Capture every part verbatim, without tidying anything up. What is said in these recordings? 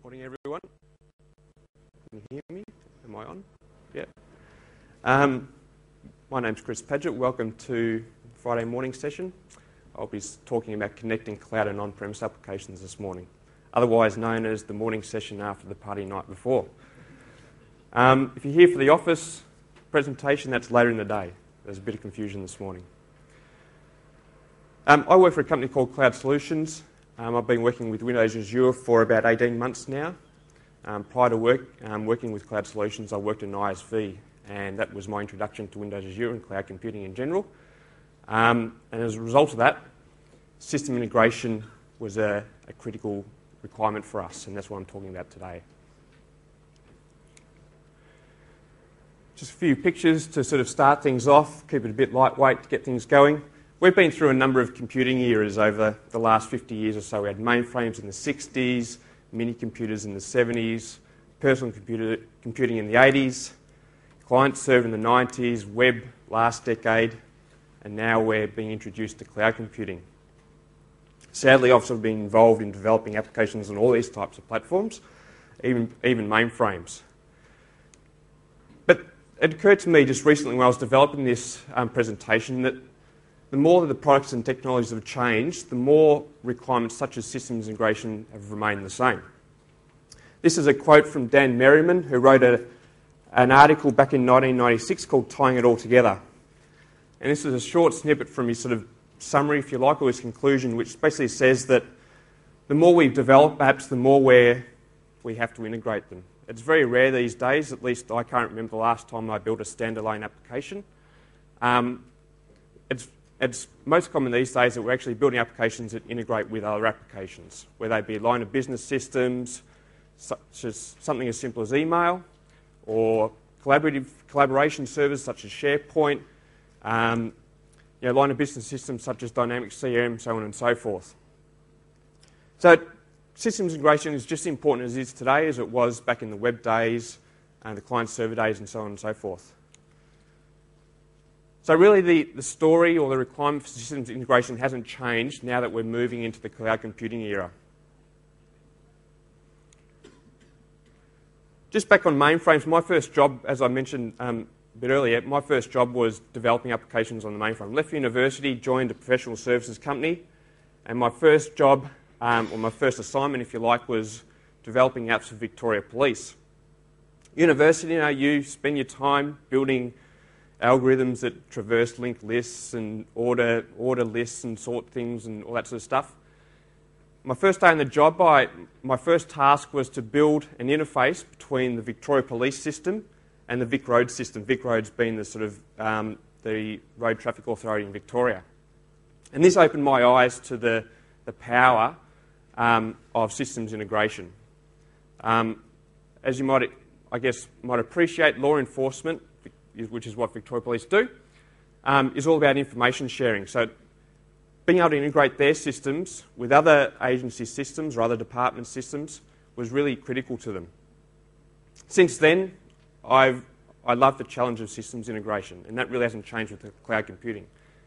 Morning, everyone. Can you hear me? Am I on? Yeah. Um, my name's Chris Paget. Welcome to Friday morning session. I'll be talking about connecting cloud and on-premise applications this morning, otherwise known as the morning session after the party night before. Um, if you're here for the office presentation, that's later in the day. There's a bit of confusion this morning. Um, I work for a company called Cloud Solutions. Um, I've been working with Windows Azure for about eighteen months now. Um, prior to work, um, working with Cloud Solutions, I worked in I S V, and that was my introduction to Windows Azure and cloud computing in general. Um, and as a result of that, system integration was a, a critical requirement for us, and that's what I'm talking about today. Just a few pictures to sort of start things off, keep it a bit lightweight to get things going. We've been through a number of computing eras over the last fifty years or so. We had mainframes in the sixties, mini computers in the seventies, personal computer, computing in the eighties, client server in the nineties, web last decade, and now we're being introduced to cloud computing. Sadly, I've sort of been involved in developing applications on all these types of platforms, even, even mainframes. But it occurred to me just recently when I was developing this um, presentation that the more that the products and technologies have changed, the more requirements such as systems integration have remained the same. This is a quote from Dan Merriman, who wrote a, an article back in nineteen ninety-six called Tying It All Together. And this is a short snippet from his sort of summary, if you like, or his conclusion, which basically says that the more we develop apps, the more we're, we have to integrate them. It's very rare these days, at least I can't remember the last time I built a standalone application. Um, it's It's most common these days that we're actually building applications that integrate with other applications, whether they be line of business systems, such as something as simple as email, or collaborative collaboration servers such as SharePoint, um, you know, line of business systems such as Dynamics C R M, so on and so forth. So systems integration is just as important as it is today as it was back in the web days and the client server days and so on and so forth. So really the, the story or the requirement for systems integration hasn't changed now that we're moving into the cloud computing era. Just back on mainframes, my first job, as I mentioned um, a bit earlier, my first job was developing applications on the mainframe. Left university, joined a professional services company, and my first job, um, or my first assignment, if you like, was developing apps for Victoria Police. University, you know, you spend your time building algorithms that traverse linked lists and order order lists and sort things and all that sort of stuff. My first day on the job, I, my first task was to build an interface between the Victoria Police system and the Vic Roads system, Vic Roads being the sort of um, the road traffic authority in Victoria. And this opened my eyes to the, the power um, of systems integration. Um, as you might, I guess, might appreciate, law enforcement, which is what Victoria Police do, um, is all about information sharing. So being able to integrate their systems with other agency systems or other department systems was really critical to them. Since then, I've, I love the challenge of systems integration, and that really hasn't changed with the cloud computing.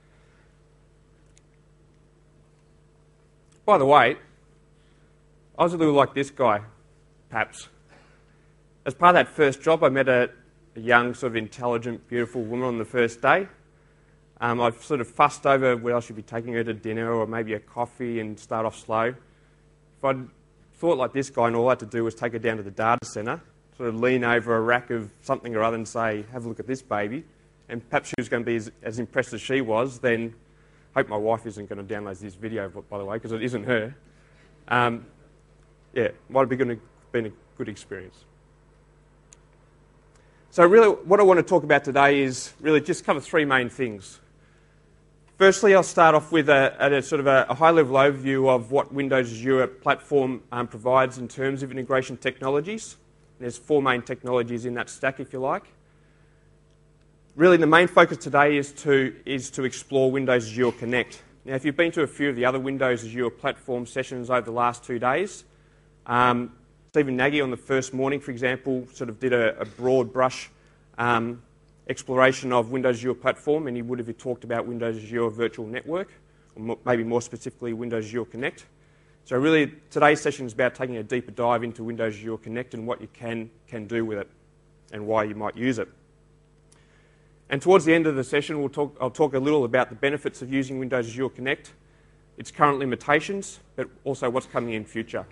By the way, I was a little like this guy, perhaps. As part of that first job, I met a a young, sort of intelligent, beautiful woman on the first day. Um, I've sort of fussed over whether I should be taking her to dinner or maybe a coffee and start off slow. If I'd thought like this guy and all I had to do was take her down to the data centre, sort of lean over a rack of something or other and say, have a look at this baby, and perhaps she was going to be as, as impressed as she was, then I hope my wife isn't going to download this video, by the way, because it isn't her. Um, yeah, might have been a, been a good experience. So really what I want to talk about today is really just cover three main things. Firstly, I'll start off with a, a sort of a, a high-level overview of what Windows Azure platform um, provides in terms of integration technologies. There's four main technologies in that stack, if you like. Really the main focus today is to, is to explore Windows Azure Connect. Now if you've been to a few of the other Windows Azure platform sessions over the last two days, um, Stephen Nagy on the first morning, for example, sort of did a, a broad brush um, exploration of Windows Azure platform, and he would have talked about Windows Azure Virtual Network, or maybe more specifically Windows Azure Connect. So really, today's session is about taking a deeper dive into Windows Azure Connect and what you can, can do with it and why you might use it. And towards the end of the session, we'll talk, I'll talk a little about the benefits of using Windows Azure Connect, its current limitations, but also what's coming in future.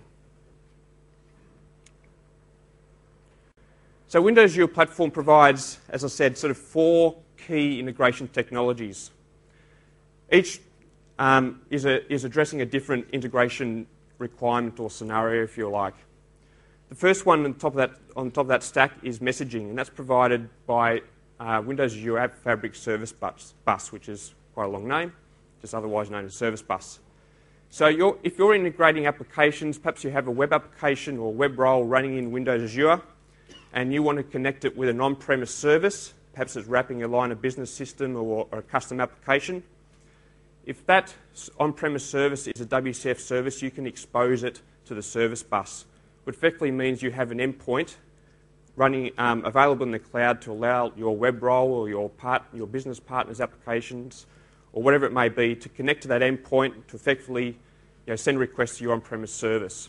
So Windows Azure Platform provides, as I said, sort of four key integration technologies. Each um, is, a, is addressing a different integration requirement or scenario, if you like. The first one on top of that, on top of that stack is messaging, and that's provided by uh, Windows Azure App Fabric Service Bus, bus, which is quite a long name, just otherwise known as Service Bus. So you're, if you're integrating applications, perhaps you have a web application or web role running in Windows Azure, and you want to connect it with an on-premise service, perhaps it's wrapping a line of business system or, or a custom application. If that on-premise service is a W C F service, you can expose it to the service bus, which effectively means you have an endpoint running um, available in the cloud to allow your web role or your, part, your business partner's applications or whatever it may be to connect to that endpoint to effectively you know, send requests to your on-premise service.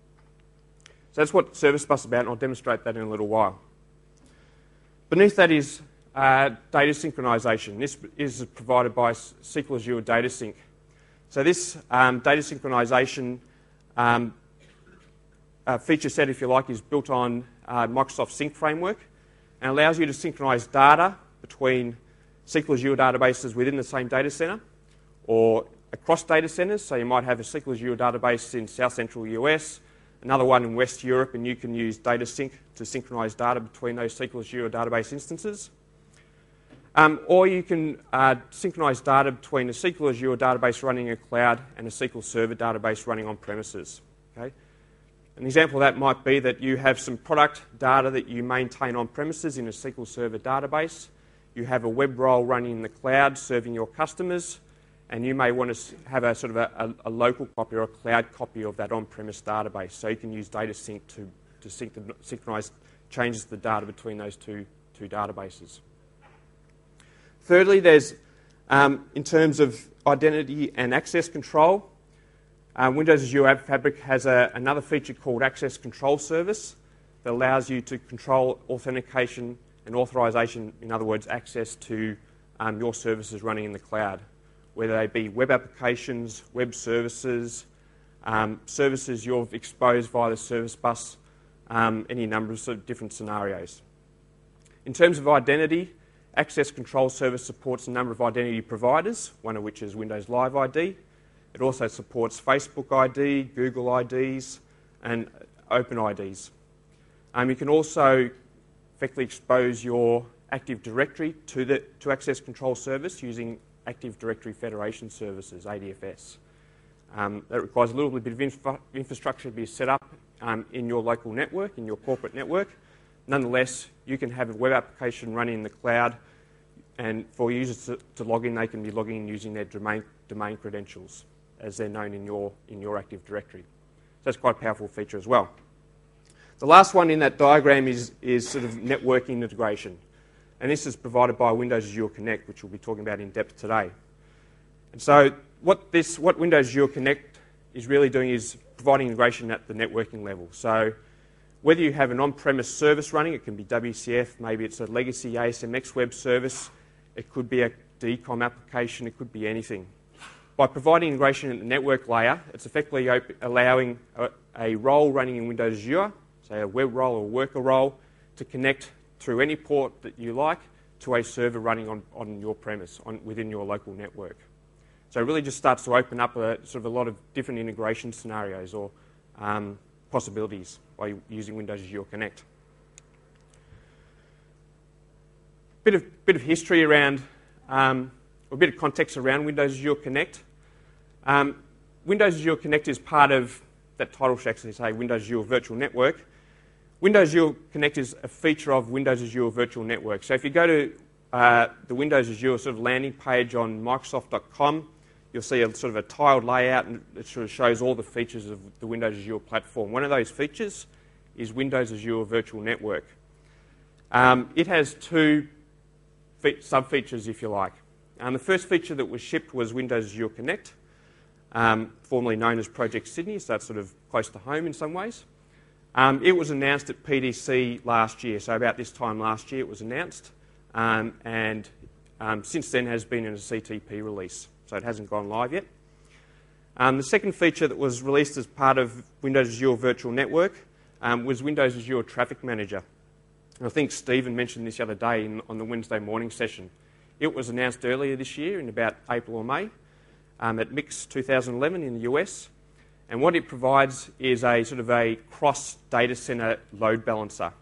So that's what Service Bus is about, and I'll demonstrate that in a little while. Beneath that is uh, data synchronization. This is provided by S Q L Azure Data Sync. So this um, data synchronization um, uh, feature set, if you like, is built on uh, Microsoft Sync Framework and allows you to synchronize data between S Q L Azure databases within the same data center or across data centers. So you might have a S Q L Azure database in South Central U S, another one in West Europe, and you can use Data Sync to synchronize data between those S Q L Azure database instances. Um, or you can uh, synchronize data between a S Q L Azure database running in a cloud and a S Q L Server database running on premises. Okay? An example of that might be that you have some product data that you maintain on premises in a S Q L Server database. You have a web role running in the cloud serving your customers, and you may want to have a sort of a, a, a local copy or a cloud copy of that on-premise database. So you can use Data Sync to, to sync the, synchronize changes to the data between those two, two databases. Thirdly, there's, um, in terms of identity and access control, uh, Windows Azure App Fabric has a, another feature called Access Control Service that allows you to control authentication and authorization, in other words, access to um, your services running in the cloud, whether they be web applications, web services, um, services you've exposed via the service bus, um, any number of, sort of different scenarios. In terms of identity, Access Control Service supports a number of identity providers, one of which is Windows Live I D. It also supports Facebook I D, Google I Ds, and Open I Ds. Um, you can also effectively expose your Active Directory to the to Access Control Service using Active Directory Federation Services, A D F S. Um, that requires a little bit of infra infrastructure to be set up um, in your local network, in your corporate network. Nonetheless, you can have a web application running in the cloud, and for users to, to log in, they can be logging in using their domain, domain credentials as they're known in your, in your Active Directory. So that's quite a powerful feature as well. The last one in that diagram is, is sort of networking integration. And this is provided by Windows Azure Connect, which we'll be talking about in depth today. And so what, this, what Windows Azure Connect is really doing is providing integration at the networking level. So whether you have an on-premise service running, it can be W C F, maybe it's a legacy A S M X web service, it could be a D COM application, it could be anything. By providing integration at the network layer, it's effectively allowing a, a role running in Windows Azure, say a web role or worker role, to connect through any port that you like to a server running on, on your premise, on, within your local network. So it really just starts to open up a, sort of a lot of different integration scenarios or um, possibilities by using Windows Azure Connect. Bit of, bit of history around, um, or a bit of context around Windows Azure Connect. Um, Windows Azure Connect is part of, that title should actually say Windows Azure Virtual Network. Windows Azure Connect is a feature of Windows Azure Virtual Network. So if you go to uh, the Windows Azure sort of landing page on Microsoft dot com, you'll see a sort of a tiled layout, and it sort of shows all the features of the Windows Azure platform. One of those features is Windows Azure Virtual Network. Um, it has two sub-features, if you like. Um, the first feature that was shipped was Windows Azure Connect. um, formerly known as Project Sydney, so that's sort of close to home in some ways. Um, it was announced at P D C last year, so about this time last year it was announced, um, and um, since then has been in a C T P release, so it hasn't gone live yet. Um, the second feature that was released as part of Windows Azure Virtual Network um, was Windows Azure Traffic Manager. And I think Stephen mentioned this the other day in, on the Wednesday morning session. It was announced earlier this year in about April or May um, at MIX two thousand eleven in the U S. And what it provides is a sort of a cross data center load balancer.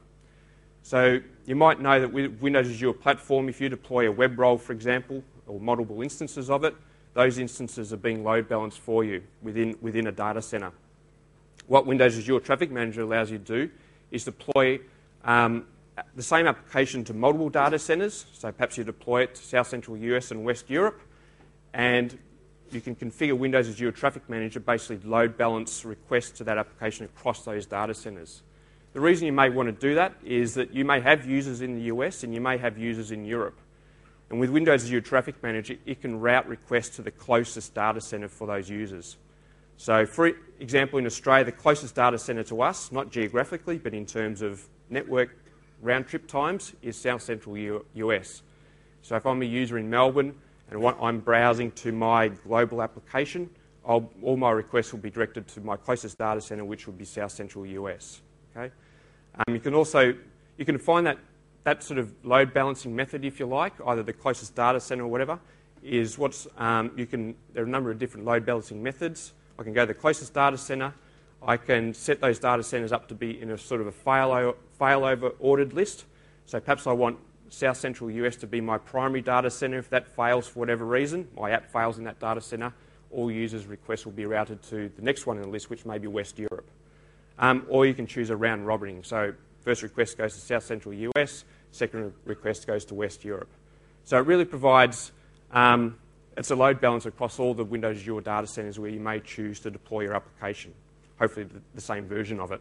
So you might know that with Windows Azure Platform, if you deploy a web role, for example, or multiple instances of it, those instances are being load balanced for you within, within a data center. What Windows Azure Traffic Manager allows you to do is deploy um, the same application to multiple data centers. So perhaps you deploy it to South Central U S and West Europe, and you can configure Windows Azure Traffic Manager, basically load balance requests to that application across those data centers. The reason you may want to do that is that you may have users in the U S and you may have users in Europe. And with Windows Azure Traffic Manager, it can route requests to the closest data center for those users. So for example, in Australia, the closest data center to us, not geographically, but in terms of network round-trip times, is South Central U S. So if I'm a user in Melbourne and I'm browsing to my global application, I'll, all my requests will be directed to my closest data center, which would be South Central U S. Okay? Um, you can also you can find that that sort of load balancing method, if you like, either the closest data center or whatever, is what's um, you can. There are a number of different load balancing methods. I can go to the closest data center. I can set those data centers up to be in a sort of a fail failover ordered list. So perhaps I want South Central U S to be my primary data center. If that fails for whatever reason, my app fails in that data center, all users' requests will be routed to the next one in the list, which may be West Europe. Um, or you can choose a round robining. So first request goes to South Central U S, second request goes to West Europe. So it really provides, um, it's a load balance across all the Windows Azure data centers where you may choose to deploy your application. Hopefully the, the same version of it.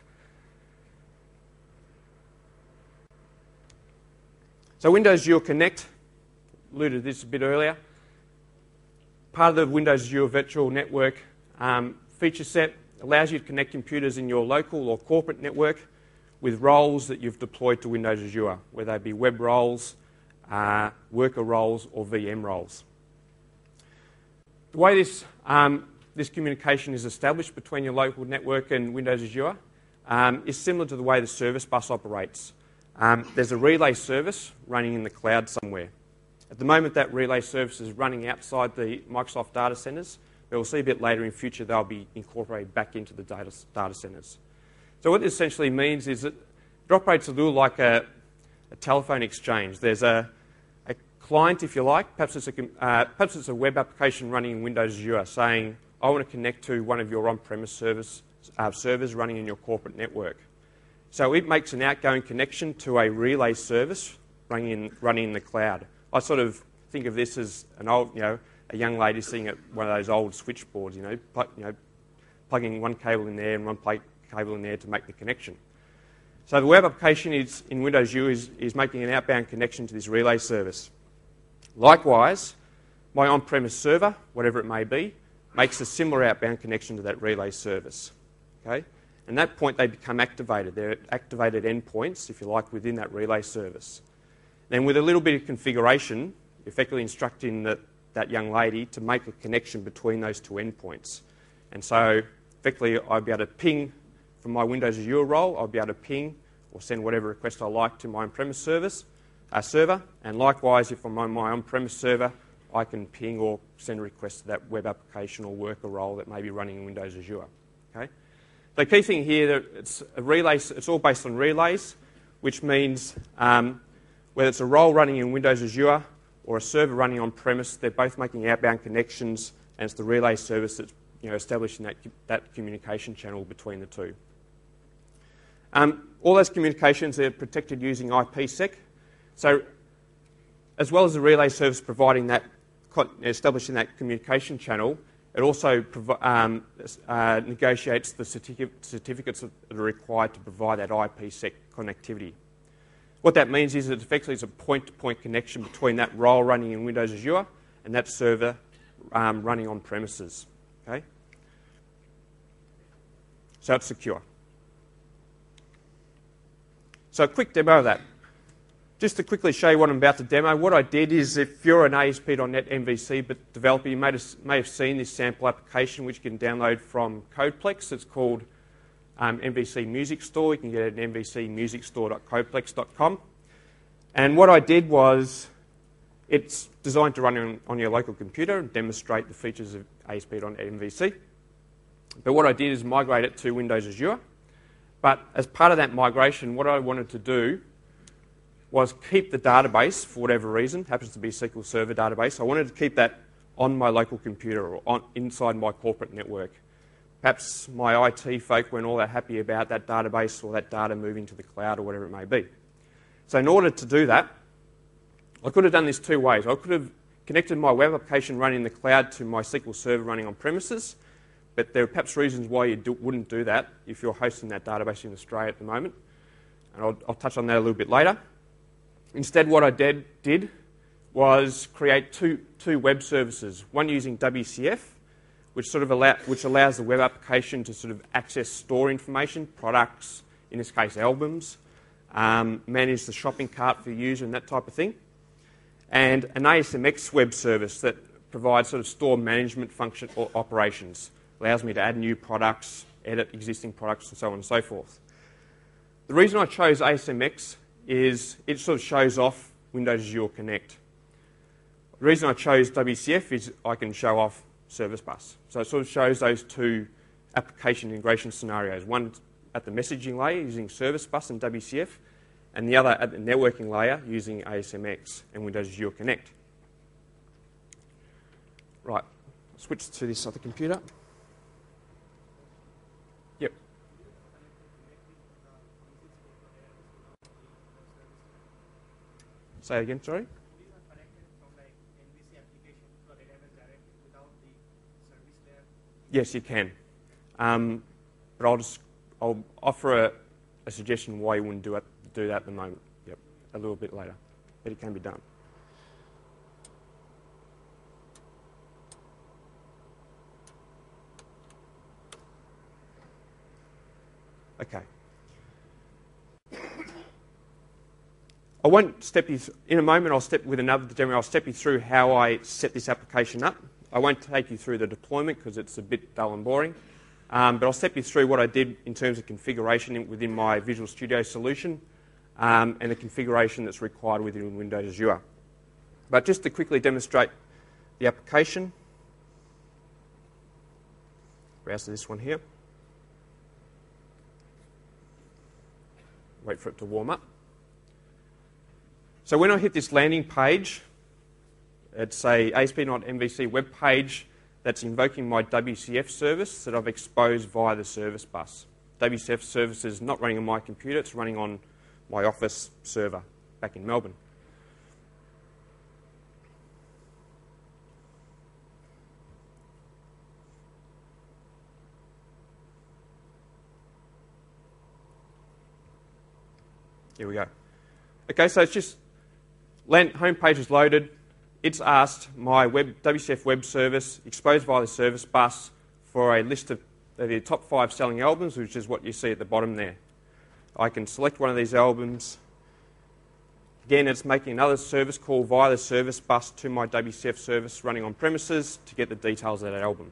So Windows Azure Connect, alluded to this a bit earlier. Part of the Windows Azure Virtual Network um, feature set allows you to connect computers in your local or corporate network with roles that you've deployed to Windows Azure, whether they be web roles, uh, worker roles, or V M roles. The way this, um, this communication is established between your local network and Windows Azure um, is similar to the way the service bus operates. Um, there's a relay service running in the cloud somewhere. At the moment, that relay service is running outside the Microsoft data centers, but we'll see a bit later in future they'll be incorporated back into the data, data centers. So what this essentially means is that it operates a little like a, a telephone exchange. There's a, a client, if you like, perhaps it's, a, uh, perhaps it's a web application running in Windows Azure saying, I want to connect to one of your on-premise service, uh, servers running in your corporate network. So it makes an outgoing connection to a relay service running in, running in the cloud. I sort of think of this as an old, you know, a young lady sitting at one of those old switchboards, you know, plug, you know, plugging one cable in there and one plate cable in there to make the connection. So the web application is, in Windows U is, is making an outbound connection to this relay service. Likewise, my on-premise server, whatever it may be, makes a similar outbound connection to that relay service. Okay? And at that point, they become activated. They're activated endpoints, if you like, within that relay service. Then with a little bit of configuration, effectively instructing that, that young lady to make a connection between those two endpoints. And so effectively, I'll be able to ping from my Windows Azure role, I'll be able to ping or send whatever request I like to my on-premise service, uh, server. And likewise, if I'm on my on-premise server, I can ping or send a request to that web application or worker role that may be running in Windows Azure. Okay? The key thing here, that it's a relay, it's all based on relays, which means um, whether it's a role running in Windows Azure or a server running on-premise, they're both making outbound connections, and it's the relay service that's, you know, establishing that, that communication channel between the two. Um, all those communications are protected using I P sec. So as well as the relay service providing that, establishing that communication channel, it also um, uh, negotiates the certific certificates that are required to provide that I P sec connectivity. What that means is that effectively it's a point-to-point connection between that role running in Windows Azure and that server um, running on premises. Okay? So it's secure. So a quick demo of that. Just to quickly show you what I'm about to demo, what I did is, if you're an A S P dot net M V C developer, you may have, may have seen this sample application which you can download from Codeplex. It's called um, M V C Music Store. You can get it at m v c music store dot codeplex dot com. And what I did was, it's designed to run on, on your local computer and demonstrate the features of A S P dot net M V C. But what I did is migrate it to Windows Azure. But as part of that migration, what I wanted to do was keep the database, for whatever reason, happens to be a S Q L Server database. I wanted to keep that on my local computer or on, inside my corporate network. Perhaps my I T folk weren't all that happy about that database or that data moving to the cloud or whatever it may be. So in order to do that, I could have done this two ways. I could have connected my web application running in the cloud to my S Q L Server running on premises, but there are perhaps reasons why you do, wouldn't do that if you're hosting that database in Australia at the moment. And I'll, I'll touch on that a little bit later. Instead, what I did, did was create two, two web services, one using W C F, which, sort of allow, which allows the web application to sort of access store information, products, in this case albums, um, manage the shopping cart for the user and that type of thing, and an A S M X web service that provides sort of store management function or operations, allows me to add new products, edit existing products, and so on and so forth. The reason I chose A S M X is it sort of shows off Windows Azure Connect. The reason I chose W C F is I can show off Service Bus. So it sort of shows those two application integration scenarios, one at the messaging layer using Service Bus and W C F, and the other at the networking layer using A S M X and Windows Azure Connect. Right, switch to this other computer. Yep. Say again, sorry? Yes, you can. Um, but I'll just I'll offer a, a suggestion why you wouldn't do it do that at the moment. Yep, a little bit later, but it can be done. Okay. I won't step you th- in a moment. I'll step with another demo. I'll step you through how I set this application up. I won't take you through the deployment because it's a bit dull and boring. Um, but I'll step you through what I did in terms of configuration in, within my Visual Studio solution um, and the configuration that's required within Windows Azure. But just to quickly demonstrate the application, browse to this one here. Wait for it to warm up. So when I hit this landing page, it's a A S P dot net M V C web page that's invoking my W C F service that I've exposed via the service bus. W C F service is not running on my computer, it's running on my office server back in Melbourne. Here we go. Okay, so it's just land, home page is loaded. It's asked my web, W C F web service, exposed via the service bus, for a list of the top five selling albums, which is what you see at the bottom there. I can select one of these albums. Again, it's making another service call via the service bus to my W C F service running on premises to get the details of that album.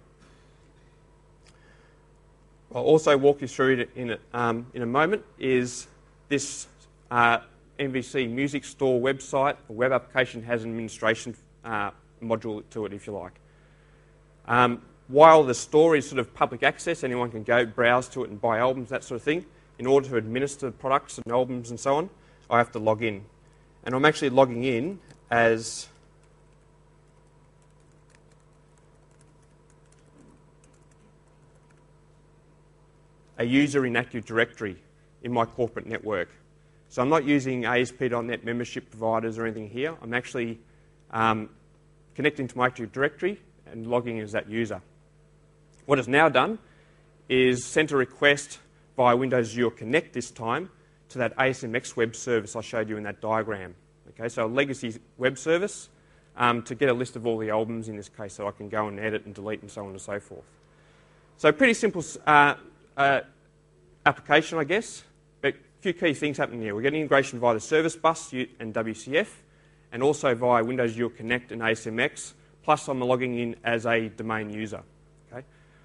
I'll also walk you through it in a, um, in a moment is this uh, M V C Music Store website or web application has an administration uh, module to it, if you like. Um, while the store is sort of public access, anyone can go browse to it and buy albums, that sort of thing. In order to administer products and albums and so on, I have to log in. And I'm actually logging in as a user in Active Directory in my corporate network. So I'm not using A S P dot net membership providers or anything here. I'm actually um, connecting to my Active Directory and logging as that user. What it's now done is sent a request via Windows Azure Connect this time to that A S M X web service I showed you in that diagram. Okay, so a legacy web service um, to get a list of all the albums in this case so I can go and edit and delete and so on and so forth. So pretty simple uh, uh, application, I guess, but a few key things happening here. We're getting integration via the service bus and W C F, and also via Windows Azure Connect and A S M X, plus I'm logging in as a domain user. Okay.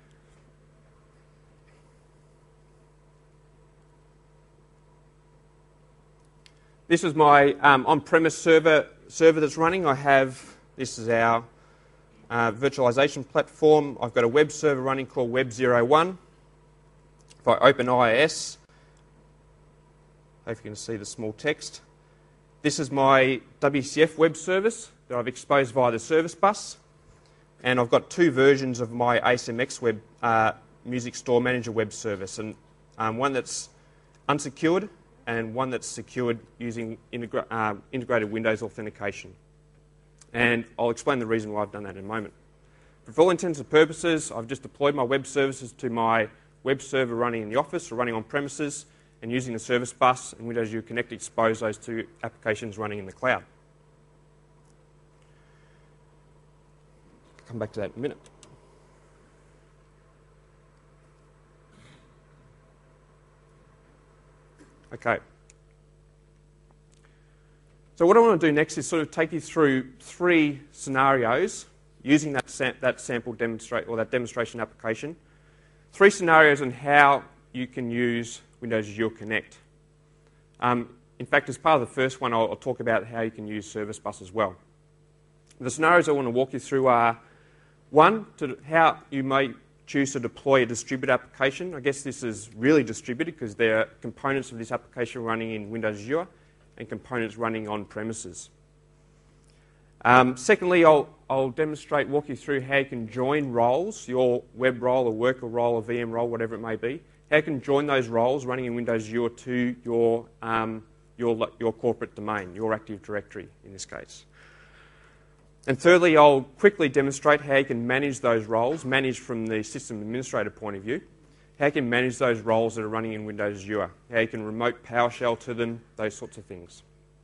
This is my um, on-premise server, server that's running. I have, this is our uh, virtualization platform. I've got a web server running called Web zero one. If I open I I S, hope you can see the small text. This is my W C F web service that I've exposed via the service bus. And I've got two versions of my A S M X web uh, Music Store Manager web service, and um, one that's unsecured and one that's secured using integra uh, integrated Windows authentication. And I'll explain the reason why I've done that in a moment. But for all intents and purposes, I've just deployed my web services to my web server running in the office or running on premises, and using the service bus and Windows Azure Connect to expose those two applications running in the cloud. I'll come back to that in a minute. Okay. So what I want to do next is sort of take you through three scenarios using that, sam that sample demonstrate or that demonstration application. Three scenarios on how you can use Windows Azure Connect. Um, in fact, as part of the first one, I'll, I'll talk about how you can use Service Bus as well. The scenarios I want to walk you through are, one, to how you may choose to deploy a distributed application. I guess this is really distributed because there are components of this application running in Windows Azure and components running on premises. Um, secondly, I'll, I'll demonstrate, walk you through how you can join roles, your web role, a worker role, a V M role, whatever it may be. How you can join those roles running in Windows Azure to your, um, your, your corporate domain, your Active Directory in this case. And thirdly, I'll quickly demonstrate how you can manage those roles, manage from the system administrator point of view, how you can manage those roles that are running in Windows Azure, how you can remote PowerShell to them, those sorts of things.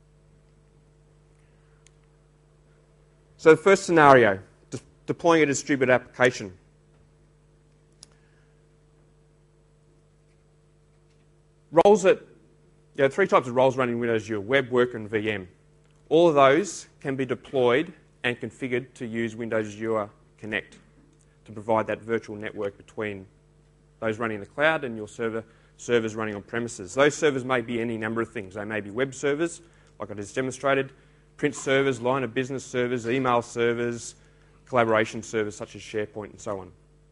So the first scenario, de deploying a distributed application. Roles that, you know, three types of roles running in Windows Azure, web, worker, and V M. All of those can be deployed and configured to use Windows Azure Connect to provide that virtual network between those running in the cloud and your server, servers running on premises. Those servers may be any number of things. They may be web servers, like I just demonstrated, print servers, line of business servers, email servers, collaboration servers such as SharePoint and so on.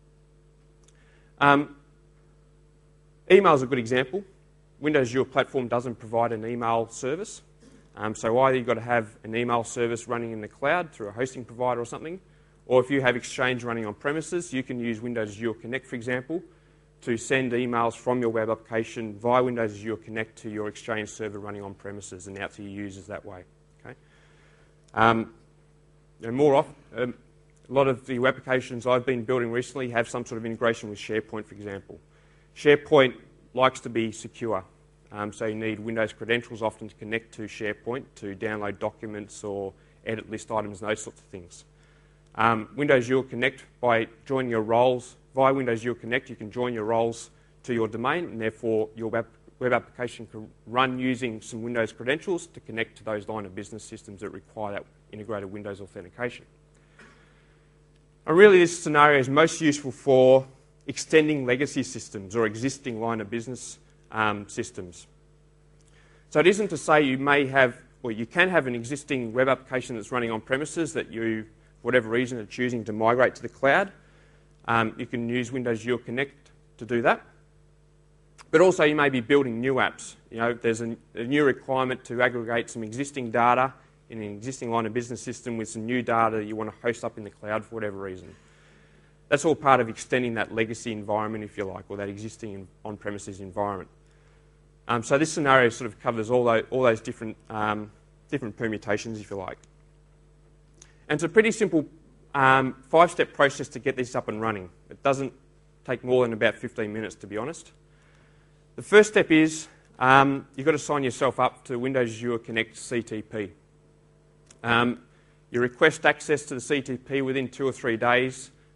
Um, email is a good example. Windows Azure Platform doesn't provide an email service. Um, so either you've got to have an email service running in the cloud through a hosting provider or something, or if you have Exchange running on premises, you can use Windows Azure Connect, for example, to send emails from your web application via Windows Azure Connect to your Exchange server running on premises and out to your users that way. Okay? Um, and more often, um, a lot of the web applications I've been building recently have some sort of integration with SharePoint, for example. SharePoint likes to be secure. Um, so you need Windows credentials often to connect to SharePoint to download documents or edit list items and those sorts of things. Um, Windows Azure Connect, by joining your roles via Windows Azure Connect, you can join your roles to your domain, and therefore your web, web application can run using some Windows credentials to connect to those line of business systems that require that integrated Windows authentication. And really, this scenario is most useful for extending legacy systems or existing line of business Um, systems. So it isn't to say you may have, or you can have an existing web application that's running on premises that you, for whatever reason, are choosing to migrate to the cloud. Um, you can use Windows Azure Connect to do that. But also you may be building new apps. You know, there's a, a new requirement to aggregate some existing data in an existing line of business system with some new data that you want to host up in the cloud for whatever reason. That's all part of extending that legacy environment, if you like, or that existing on-premises environment. Um, so this scenario sort of covers all those, all those different, um, different permutations, if you like. And it's a pretty simple um, five-step process to get this up and running. It doesn't take more than about fifteen minutes, to be honest. The first step is um, you've got to sign yourself up to Windows Azure Connect C T P. Um, you request access to the C T P within two or three days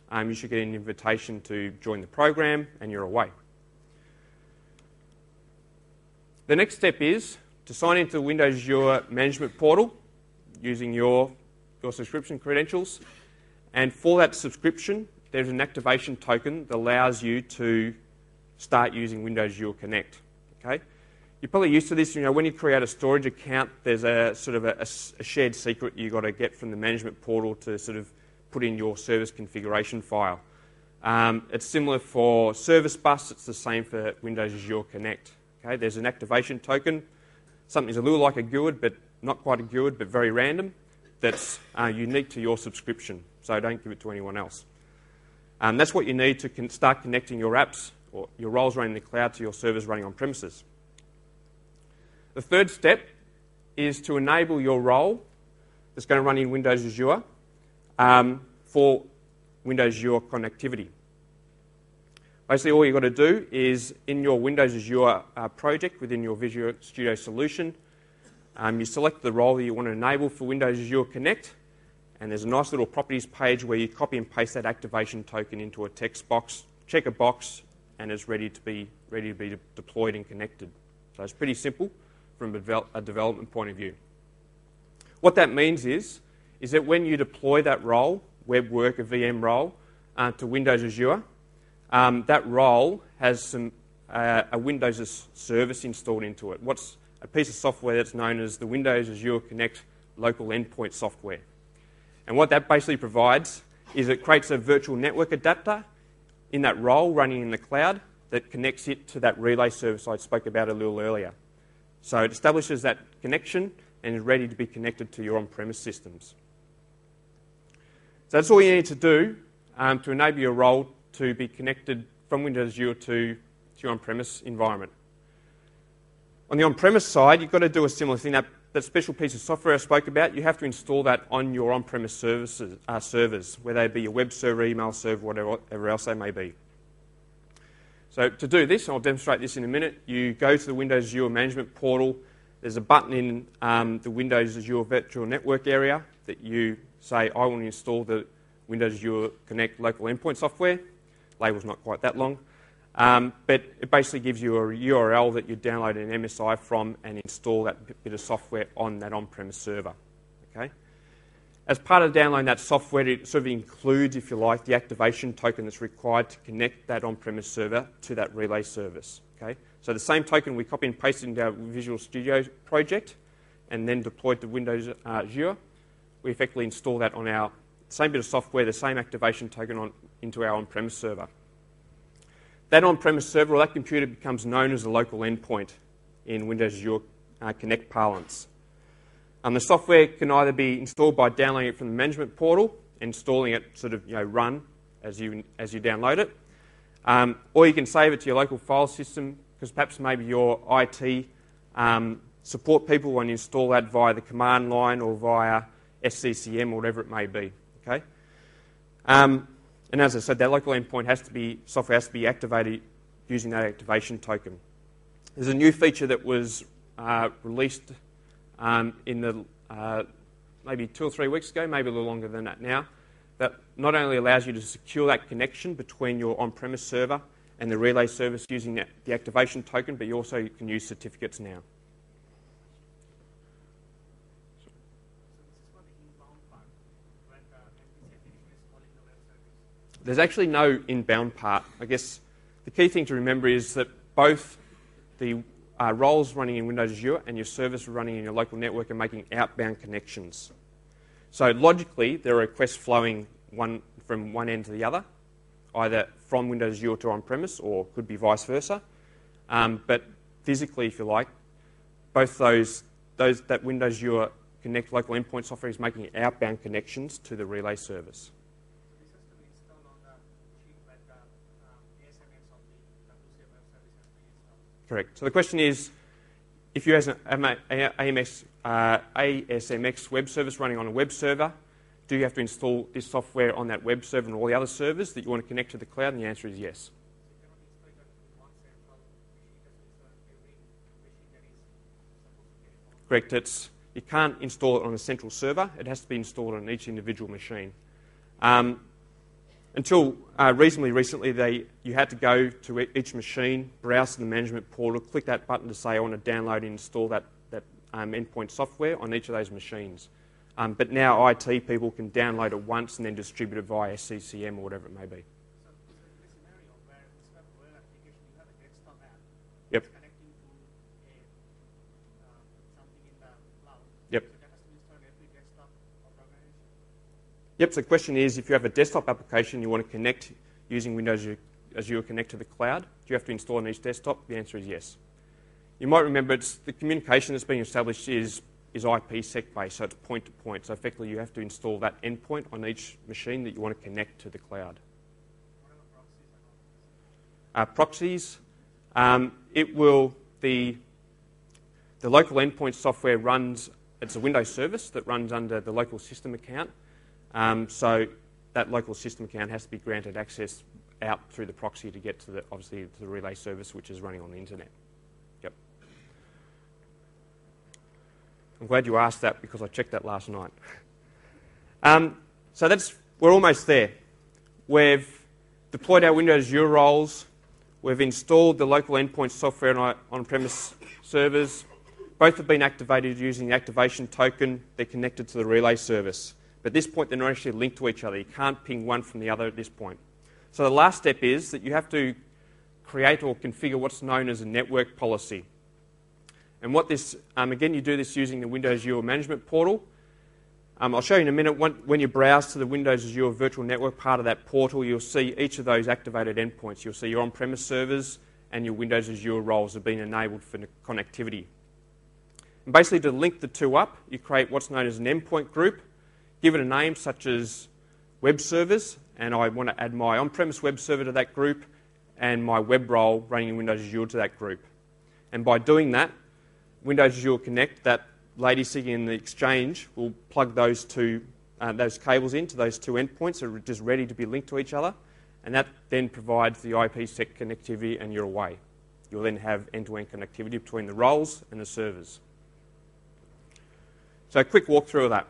um, you should get an invitation to join the program and you're away. The next step is to sign into the Windows Azure Management Portal using your, your subscription credentials. And for that subscription, there's an activation token that allows you to start using Windows Azure Connect. Okay? You're probably used to this. You know, when you create a storage account, there's a sort of a, a shared secret you've got to get from the management portal to sort of put in your service configuration file. Um, it's similar for Service Bus. It's the same for Windows Azure Connect. Okay? There's an activation token. Something's a little like a G U I D, but not quite a G U I D, but very random, that's uh, unique to your subscription. So don't give it to anyone else. Um, that's what you need to con- start connecting your apps or your roles running in the cloud to your servers running on premises. The third step is to enable your role that's going to run in Windows Azure um, for Windows Azure connectivity. Basically, all you've got to do is, in your Windows Azure uh, project within your Visual Studio solution, um, you select the role that you want to enable for Windows Azure Connect, and there's a nice little properties page where you copy and paste that activation token into a text box, check a box, and it's ready to be ready to be de- deployed and connected. So it's pretty simple from a, devel- a development point of view. What that means is, is that when you deploy that role, web work, a V M role, uh, to Windows Azure, Um, that role has some uh, a Windows service installed into it. What's a piece of software that's known as the Windows Azure Connect local endpoint software. And what that basically provides is it creates a virtual network adapter in that role running in the cloud that connects it to that relay service I spoke about a little earlier. So it establishes that connection and is ready to be connected to your on-premise systems. So that's all you need to do um, to enable your role to be connected from Windows Azure to, to your on-premise environment. On the on-premise side, you've got to do a similar thing. That, that special piece of software I spoke about, you have to install that on your on-premise services, uh, servers, whether they be your web server, email server, whatever, whatever else they may be. So to do this, and I'll demonstrate this in a minute, you go to the Windows Azure Management Portal. There's a button in um, the Windows Azure Virtual Network area that you say, I want to install the Windows Azure Connect local endpoint software. Label's not quite that long. Um, but it basically gives you a U R L that you download an M S I from and install that bit of software on that on-premise server. Okay? As part of downloading that software, it sort of includes, if you like, the activation token that's required to connect that on-premise server to that relay service. Okay? So the same token we copy and paste into our Visual Studio project and then deploy to Windows uh, Azure. We effectively install that on our same bit of software, the same activation token on, into our on-premise server. That on-premise server or that computer becomes known as a local endpoint in Windows Azure uh, Connect parlance. Um, the software can either be installed by downloading it from the management portal, installing it sort of you know run as you as you download it, um, or you can save it to your local file system because perhaps maybe your I T um, support people want to install that via the command line or via S C C M or whatever it may be. Okay, um, and as I said, that local endpoint has to be software has to be activated using that activation token. There's a new feature that was uh, released um, in the uh, maybe two or three weeks ago, maybe a little longer than that now, that not only allows you to secure that connection between your on-premise server and the relay service using that, the activation token, but you also can use certificates now. There's actually no inbound part. I guess the key thing to remember is that both the uh, roles running in Windows Azure and your service running in your local network are making outbound connections. So logically, there are requests flowing one from one end to the other, either from Windows Azure to on-premise or could be vice versa. Um, but physically, if you like, both those, those that Windows Azure Connect local endpoint software is making outbound connections to the relay service. Correct. So the question is, if you have an A M S, uh, A S M X web service running on a web server, do you have to install this software on that web server and all the other servers that you want to connect to the cloud? And the answer is yes. Correct. It's, you can't install it on a central server. It has to be installed on each individual machine. Um, Until uh, reasonably recently, they, you had to go to each machine, browse to the management portal, click that button to say I want to download and install that, that um, endpoint software on each of those machines. Um, but now I T people can download it once and then distribute it via S C C M or whatever it may be. So, so in this scenario where instead of web application, you have a desktop app yep. that's connecting to a, uh, something in the cloud. Yep. So that has to be installed on every desktop of the organization. Yep, so the question is, if you have a desktop application you want to connect using Windows Azure Connect to the cloud, do you have to install on each desktop? The answer is yes. You might remember it's the communication that's being established is, is I P sec based, so it's point to point. So effectively you have to install that endpoint on each machine that you want to connect to the cloud. What are proxies? Uh, proxies, um, it will, the, the local endpoint software runs, it's a Windows service that runs under the local system account. Um, so that local system account has to be granted access out through the proxy to get to the, obviously, to the relay service which is running on the internet. Yep. I'm glad you asked that because I checked that last night. um, so that's, we're almost there. We've deployed our Windows Azure roles. We've installed the local endpoint software on on-premise servers. Both have been activated using the activation token. They're connected to the relay service. But at this point, they're not actually linked to each other. You can't ping one from the other at this point. So the last step is that you have to create or configure what's known as a network policy. And what this, um, again, you do this using the Windows Azure Management Portal. Um, I'll show you in a minute. When you browse to the Windows Azure Virtual Network part of that portal, you'll see each of those activated endpoints. You'll see your on-premise servers and your Windows Azure roles have been enabled for connectivity. And basically, to link the two up, you create what's known as an endpoint group. Give it a name such as web servers, and I want to add my on-premise web server to that group and my web role running in Windows Azure to that group. And by doing that, Windows Azure Connect, that lady sitting in the Exchange, will plug those two uh, those cables into those two endpoints that are just ready to be linked to each other, and that then provides the I P sec connectivity and you're away. You'll then have end-to-end connectivity between the roles and the servers. So a quick walkthrough of that.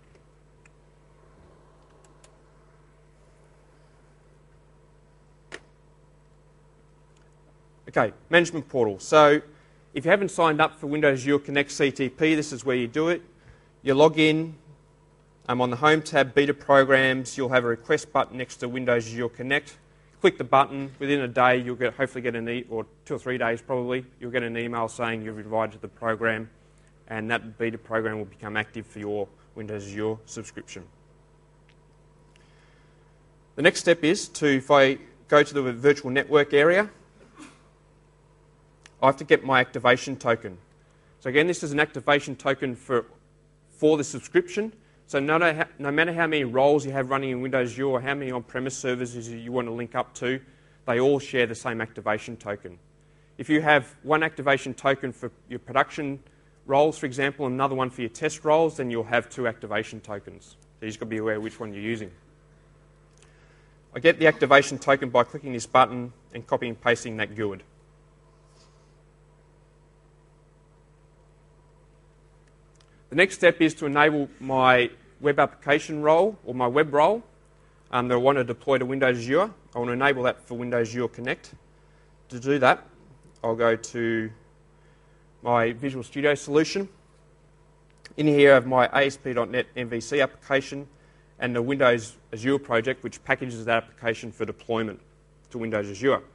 Okay, management portal. So if you haven't signed up for Windows Azure Connect C T P, this is where you do it. You log in. Um, on the Home tab, Beta Programs, you'll have a request button next to Windows Azure Connect. Click the button. Within a day, you'll get, hopefully get an e or two or three days probably, you'll get an email saying you've invited to the program, and that Beta program will become active for your Windows Azure subscription. The next step is to, if I go to the virtual network area, I have to get my activation token. So again, this is an activation token for, for the subscription. So no, no matter how many roles you have running in Windows Azure or how many on-premise services you want to link up to, they all share the same activation token. If you have one activation token for your production roles, for example, and another one for your test roles, then you'll have two activation tokens. So you've just got to be aware which one you're using. I get the activation token by clicking this button and copying and pasting that G U I D. The next step is to enable my web application role or my web role um, that I want to deploy to Windows Azure. I want to enable that for Windows Azure Connect. To do that, I'll go to my Visual Studio solution. In here I have my A S P dot net M V C application and the Windows Azure project, which packages that application for deployment to Windows Azure.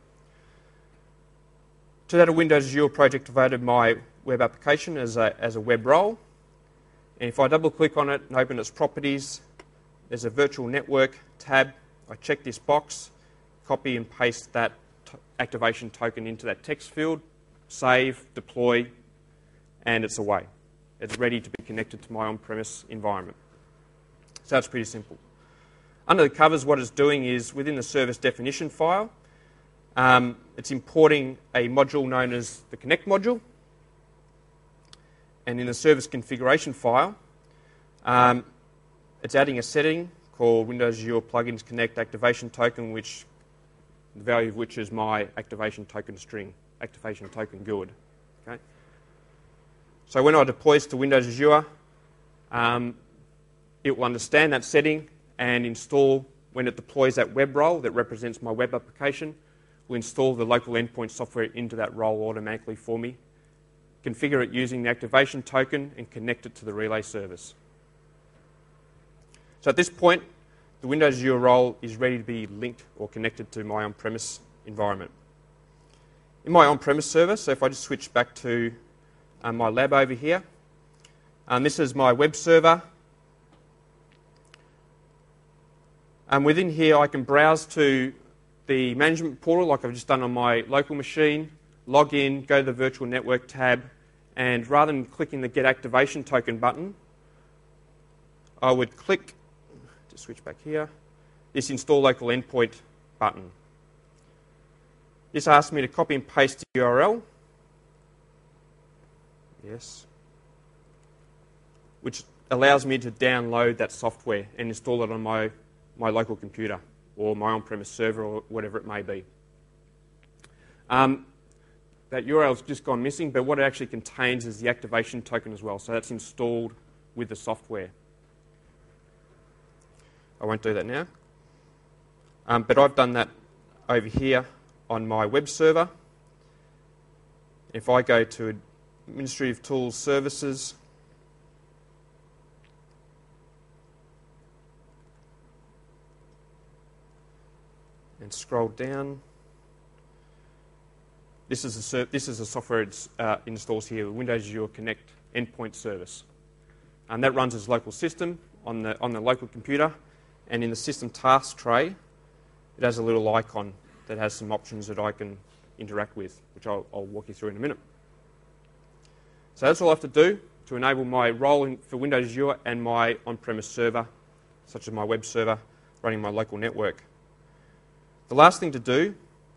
To that, a Windows Azure project devoted my web application as a, as a web role. And if I double click on it and open its properties, there's a virtual network tab. I check this box, copy and paste that activation token into that text field, save, deploy, and it's away. It's ready to be connected to my on-premise environment. So that's pretty simple. Under the covers, what it's doing is within the service definition file, um, it's importing a module known as the Connect module. And in the service configuration file, um, it's adding a setting called Windows Azure Plugins Connect Activation Token, which the value of which is my activation token string, activation token G U I D. Okay? So when I deploy this to Windows Azure, um, it will understand that setting and install when it deploys that web role that represents my web application, will install the local endpoint software into that role automatically for me, configure it using the activation token, and connect it to the relay service. So at this point, the Windows Azure role is ready to be linked or connected to my on-premise environment. In my on-premise server, so if I just switch back to um, my lab over here, um, this is my web server. And within here, I can browse to the management portal like I've just done on my local machine, log in, go to the virtual network tab, and rather than clicking the Get Activation Token button, I would click, just switch back here, this Install Local Endpoint button. This asks me to copy and paste the U R L. Yes. Which allows me to download that software and install it on my, my local computer or my on-premise server or whatever it may be. Um, that U R L's just gone missing, but what it actually contains is the activation token as well. So that's installed with the software. I won't do that now. Um, but I've done that over here on my web server. If I go to Administrative Tools Services, and scroll down, this is a, this is a software it uh, installs here, Windows Azure Connect Endpoint Service. And that runs as local system on the, on the local computer, and in the system task tray, it has a little icon that has some options that I can interact with, which I'll, I'll walk you through in a minute. So that's all I have to do to enable my role in, for Windows Azure and my on-premise server, such as my web server, running my local network. The last thing to do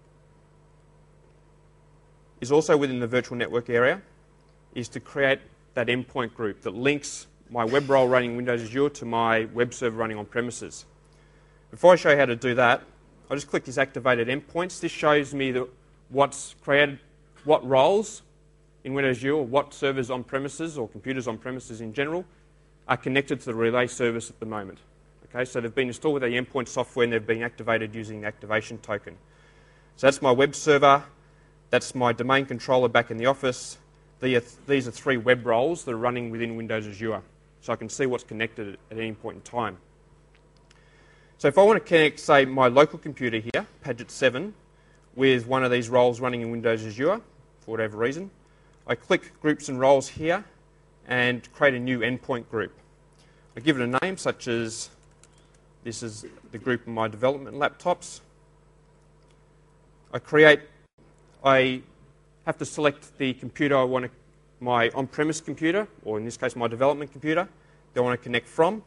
is also within the virtual network area, is to create that endpoint group that links my web role running Windows Azure to my web server running on premises. Before I show you how to do that, I'll just click these activated endpoints. This shows me the, what's created, what roles in Windows Azure, or what servers on premises or computers on premises in general are connected to the relay service at the moment. Okay, so they've been installed with the endpoint software and they've been activated using the activation token. So that's my web server, that's my domain controller back in the office. These are three web roles that are running within Windows Azure. So I can see what's connected at any point in time. So if I want to connect, say, my local computer here, Paget seven, with one of these roles running in Windows Azure, for whatever reason, I click Groups and Roles here and create a new endpoint group. I give it a name, such as, this is the group of my development laptops. I create, I have to select the computer I want to, my on-premise computer, or in this case my development computer, that I want to connect from.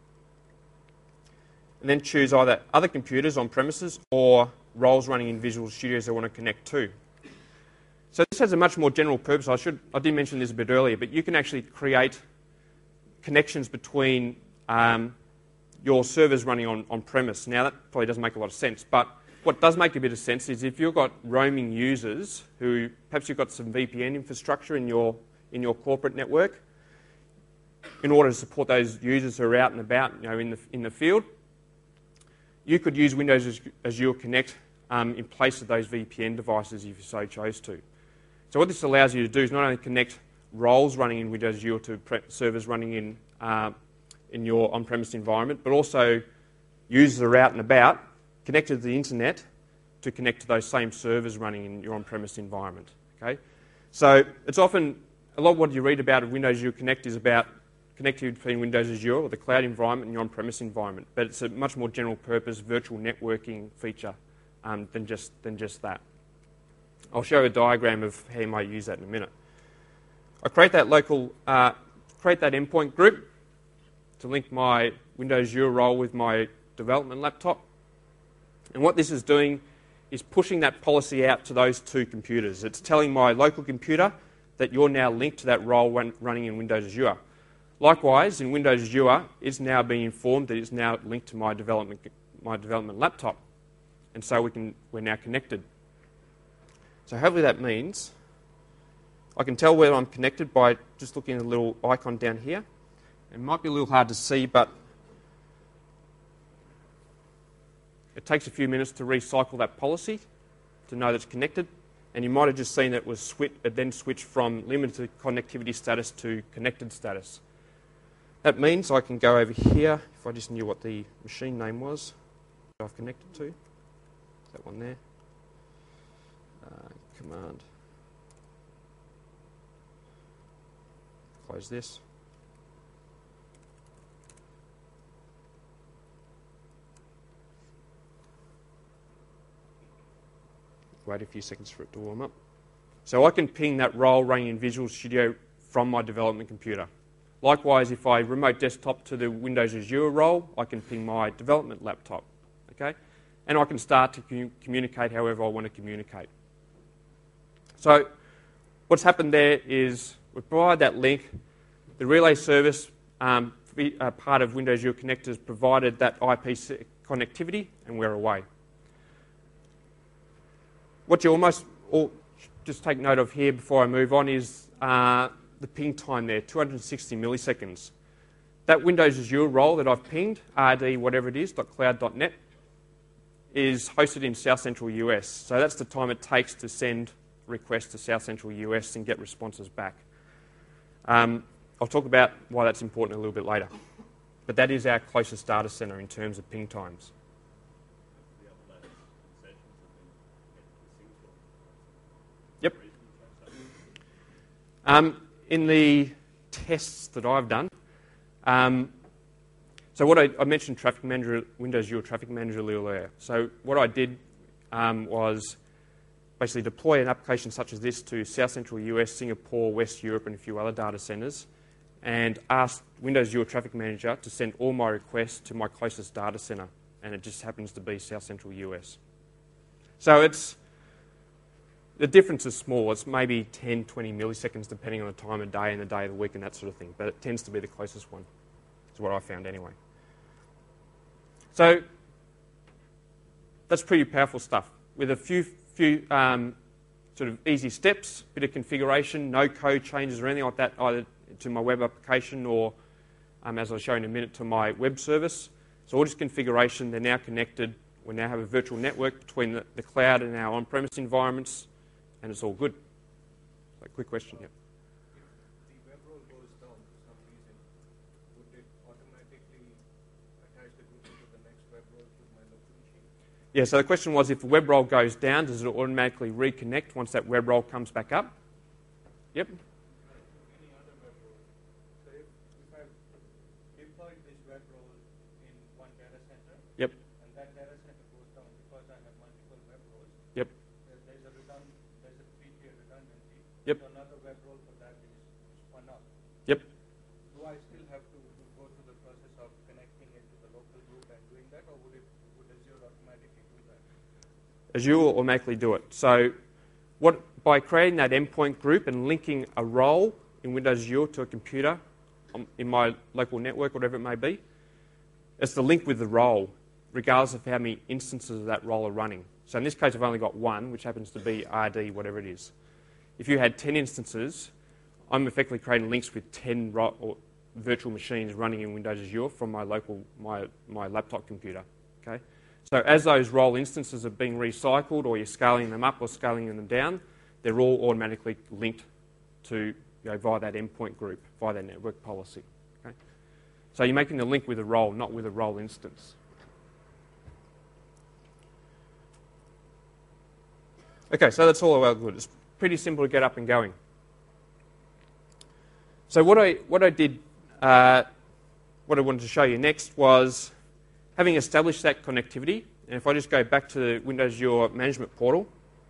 And then choose either other computers on premises or roles running in Visual Studios I want to connect to. So this has a much more general purpose. I should, I did mention this a bit earlier, but you can actually create connections between um, your servers running on, on premise. Now that probably doesn't make a lot of sense, but what does make a bit of sense is if you've got roaming users who, perhaps you've got some V P N infrastructure in your, in your corporate network, in order to support those users who are out and about, you know, in the, in the field, you could use Windows Azure Connect um, in place of those V P N devices if you so chose to. So what this allows you to do is not only connect roles running in Windows Azure to servers running in, uh, in your on-premise environment, but also users are out and about, connected to the internet to connect to those same servers running in your on-premise environment. Okay? So it's often, a lot of what you read about of Windows Azure Connect is about connectivity between Windows Azure or the cloud environment and your on-premise environment, but it's a much more general purpose virtual networking feature um, than, just, than just that. I'll show a diagram of how you might use that in a minute. I create that local, uh, create that endpoint group to link my Windows Azure role with my development laptop. And what this is doing is pushing that policy out to those two computers. It's telling my local computer that you're now linked to that role run, running in Windows Azure. Likewise, in Windows Azure, it's now being informed that it's now linked to my development, my development laptop. And so we can, we're now connected. So hopefully that means I can tell whether I'm connected by just looking at the little icon down here. It might be a little hard to see, but it takes a few minutes to recycle that policy to know that it's connected. And you might have just seen that it, was switch, it then switched from limited connectivity status to connected status. That means I can go over here, if I just knew what the machine name was that I've connected to. That one there. Uh, command. Close this. Wait a few seconds for it to warm up. So I can ping that role running in Visual Studio from my development computer. Likewise, if I remote desktop to the Windows Azure role, I can ping my development laptop. Okay? And I can start to com- communicate however I want to communicate. So what's happened there is we provide that link. The relay service, um, uh, part of Windows Azure connectors, provided that I P connectivity, and we're away. What you almost all just take note of here before I move on is uh, the ping time there, two hundred sixty milliseconds. That Windows Azure role that I've pinged, R D whatever it is, .cloud dot net, is hosted in South Central U S. So that's the time it takes to send requests to South Central U S and get responses back. Um, I'll talk about why that's important a little bit later. But that is our closest data center in terms of ping times. Yep. Um, in the tests that I've done, um, so what I, I mentioned Traffic Manager, Windows Azure Traffic Manager a little earlier. So what I did um, was basically deploy an application such as this to South Central U S, Singapore, West Europe, and a few other data centers, and asked Windows Azure Traffic Manager to send all my requests to my closest data center, and it just happens to be South Central U S. So it's the difference is small. It's maybe ten, twenty milliseconds depending on the time of day and the day of the week and that sort of thing, but it tends to be the closest one. Is what I found anyway. So that's pretty powerful stuff. With a few, few um, sort of easy steps, bit of configuration, no code changes or anything like that, either to my web application or, um, as I'll show in a minute, to my web service. So all this configuration, they're now connected. We now have a virtual network between the, the cloud and our on-premise environments, and it's all good. So quick question, yeah. If the web role goes down for some reason, would it automatically attach the group to the next web role to my local machine? Yeah, so the question was, if the web role goes down, does it automatically reconnect once that web role comes back up? Yep. Any other web role. So if, if I've deployed this web role in one data center, Yep. and that data center goes down because I have multiple web roles, Yep. there- there's a redund- there's a three-tier redundancy. Yep. So another web role for that is spun up. Yep. Do I still have to, to go through the process of connecting it to the local group and doing that, or would it would Azure automatically do that? Azure will automatically do it. So what, by creating that endpoint group and linking a role in Windows Azure to a computer on, in my local network, whatever it may be, it's the link with the role, regardless of how many instances of that role are running. So in this case, I've only got one, which happens to be R D, whatever it is. If you had ten instances, I'm effectively creating links with ten ro- or virtual machines running in Windows Azure from my local, my, my laptop computer. Okay? So as those role instances are being recycled, or you're scaling them up or scaling them down, they're all automatically linked to, you know, via that endpoint group, via that network policy. Okay? So you're making the link with a role, not with a role instance. Okay, so that's all well good. It's pretty simple to get up and going. So what I what I did, uh, what I wanted to show you next was, having established that connectivity, and if I just go back to the Windows Azure Management Portal,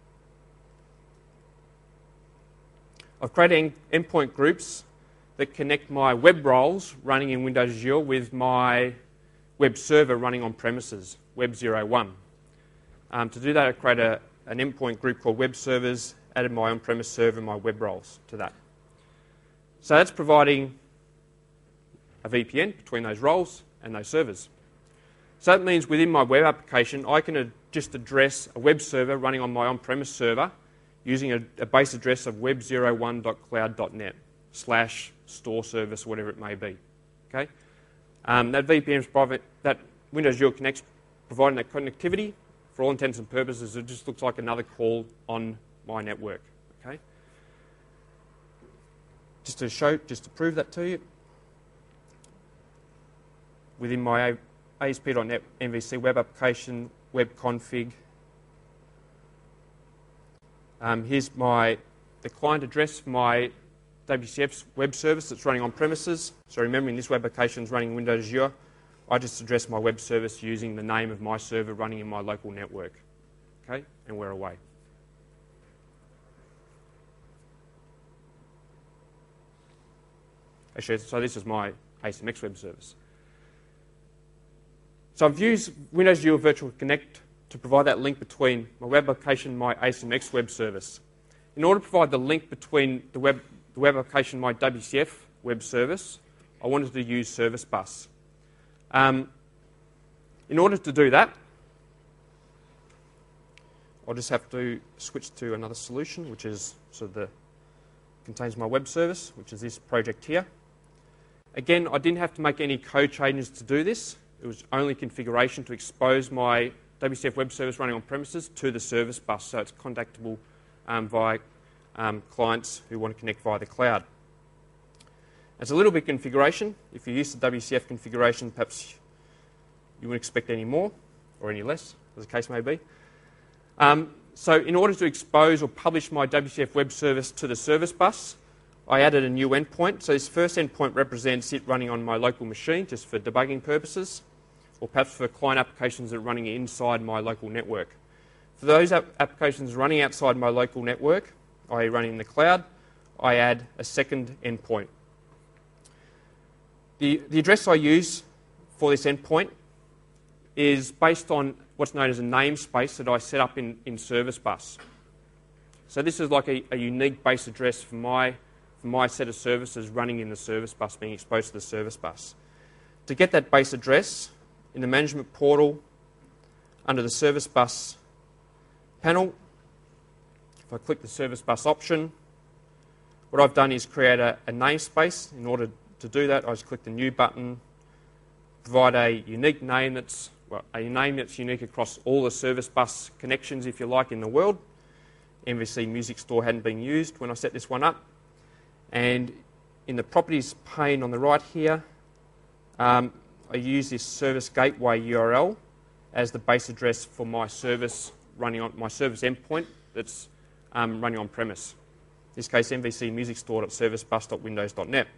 I've created endpoint groups that connect my web roles running in Windows Azure with my web server running on premises, Web zero one. Um, to do that, I create a, an endpoint group called Web Servers, added my on-premise server and my web roles to that. So that's providing a V P N between those roles and those servers. So that means within my web application, I can ad- just address a web server running on my on-premise server using a, a base address of web zero one dot cloud dot net slash store service, whatever it may be. Okay, um, that V P N private, that Windows Azure Connect providing that connectivity. For all intents and purposes, it just looks like another call on my network. Okay. Just to show, just to prove that to you, within my A S P dot net M V C web application, web config, um, here's my the client address for my W C F's web service that's running on premises. So remembering this web application is running Windows Azure, I just address my web service using the name of my server running in my local network. Okay, and we're away. Actually, so this is my A S M X web service. So I've used Windows Azure Virtual Connect to provide that link between my web application and my A S M X web service. In order to provide the link between the web, the web application and my W C F web service, I wanted to use Service Bus. Um, in order to do that, I'll just have to switch to another solution, which is sort of the contains my web service, which is this project here. Again, I didn't have to make any code changes to do this. It was only configuration to expose my W C F web service running on premises to the Service Bus, so it's contactable um, via um, clients who want to connect via the cloud. There's a little bit of configuration. If you use the W C F configuration, perhaps you wouldn't expect any more or any less, as the case may be. Um, so in order to expose or publish my W C F web service to the Service Bus, I added a new endpoint. So this first endpoint represents it running on my local machine, just for debugging purposes, or perhaps for client applications that are running inside my local network. For those ap applications running outside my local network, that is running in the cloud, I add a second endpoint. The, the address I use for this endpoint is based on what's known as a namespace that I set up in, in Service Bus. So this is like a, a unique base address for my, for my set of services running in the Service Bus, being exposed to the Service Bus. To get that base address, in the management portal, under the Service Bus panel, if I click the Service Bus option, what I've done is create a, a namespace. In order to do that, I just click the New button, provide a unique name that's well, a name that's unique across all the Service Bus connections, if you like, in the world. M V C Music Store hadn't been used when I set this one up. And in the properties pane on the right here, um, I use this service gateway U R L as the base address for my service running on my service endpoint that's um, running on premise. In this case, M V C Music Store dot service bus dot windows dot net.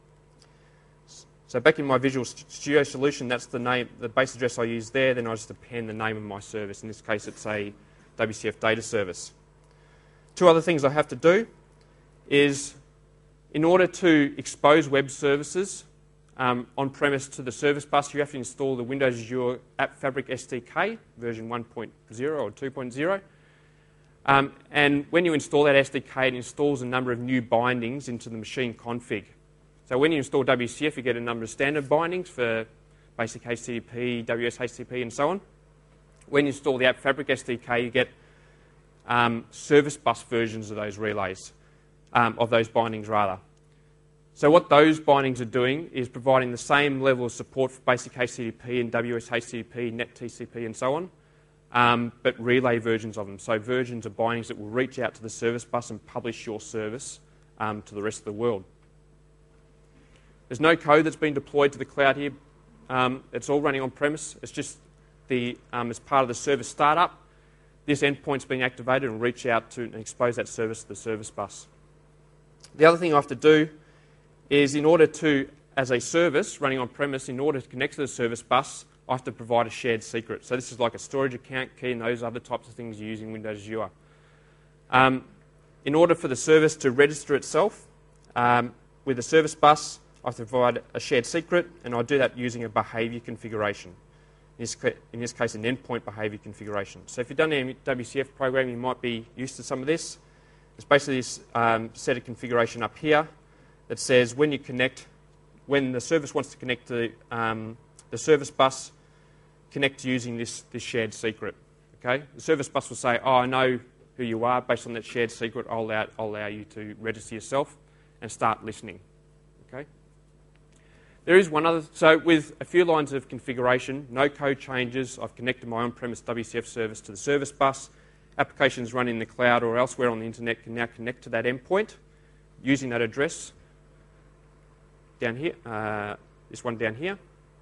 So back in my Visual Studio solution, that's the name, the base address I use there. Then I just append the name of my service. In this case, it's a W C F data service. Two other things I have to do is, in order to expose web services um, on-premise to the Service Bus, you have to install the Windows Azure App Fabric S D K, version one point oh or two point oh. Um, and when you install that S D K, it installs a number of new bindings into the machine config. So when you install W C F, you get a number of standard bindings for basic H T T P, W S H T T P, and so on. When you install the App Fabric S D K, you get um, Service Bus versions of those relays, um, of those bindings rather. So what those bindings are doing is providing the same level of support for basic H T T P and W S H T T P, Net T C P, and so on, um, but relay versions of them. So versions of bindings that will reach out to the Service Bus and publish your service um, to the rest of the world. There's no code that's been deployed to the cloud here. Um, it's all running on premise. It's just the um, as part of the service startup, this endpoint's being activated and reach out to and expose that service to the Service Bus. The other thing I have to do is, in order to, as a service running on premise, in order to connect to the Service Bus, I have to provide a shared secret. So this is like a storage account key and those other types of things you use in Windows Azure. Um, in order for the service to register itself um, with the Service Bus, I have to provide a shared secret, and I do that using a behaviour configuration. In this, in this case, an endpoint behaviour configuration. So if you've done any W C F program, you might be used to some of this. It's basically this um, set of configuration up here that says when you connect, when the service wants to connect to um, the Service Bus, connect using this, this shared secret. Okay? The Service Bus will say, oh, I know who you are. Based on that shared secret, I'll allow, I'll allow you to register yourself and start listening. Okay? There is one other, so with a few lines of configuration, no code changes, I've connected my on-premise W C F service to the service bus. Applications run in the cloud or elsewhere on the internet can now connect to that endpoint using that address down here, uh, this one down here,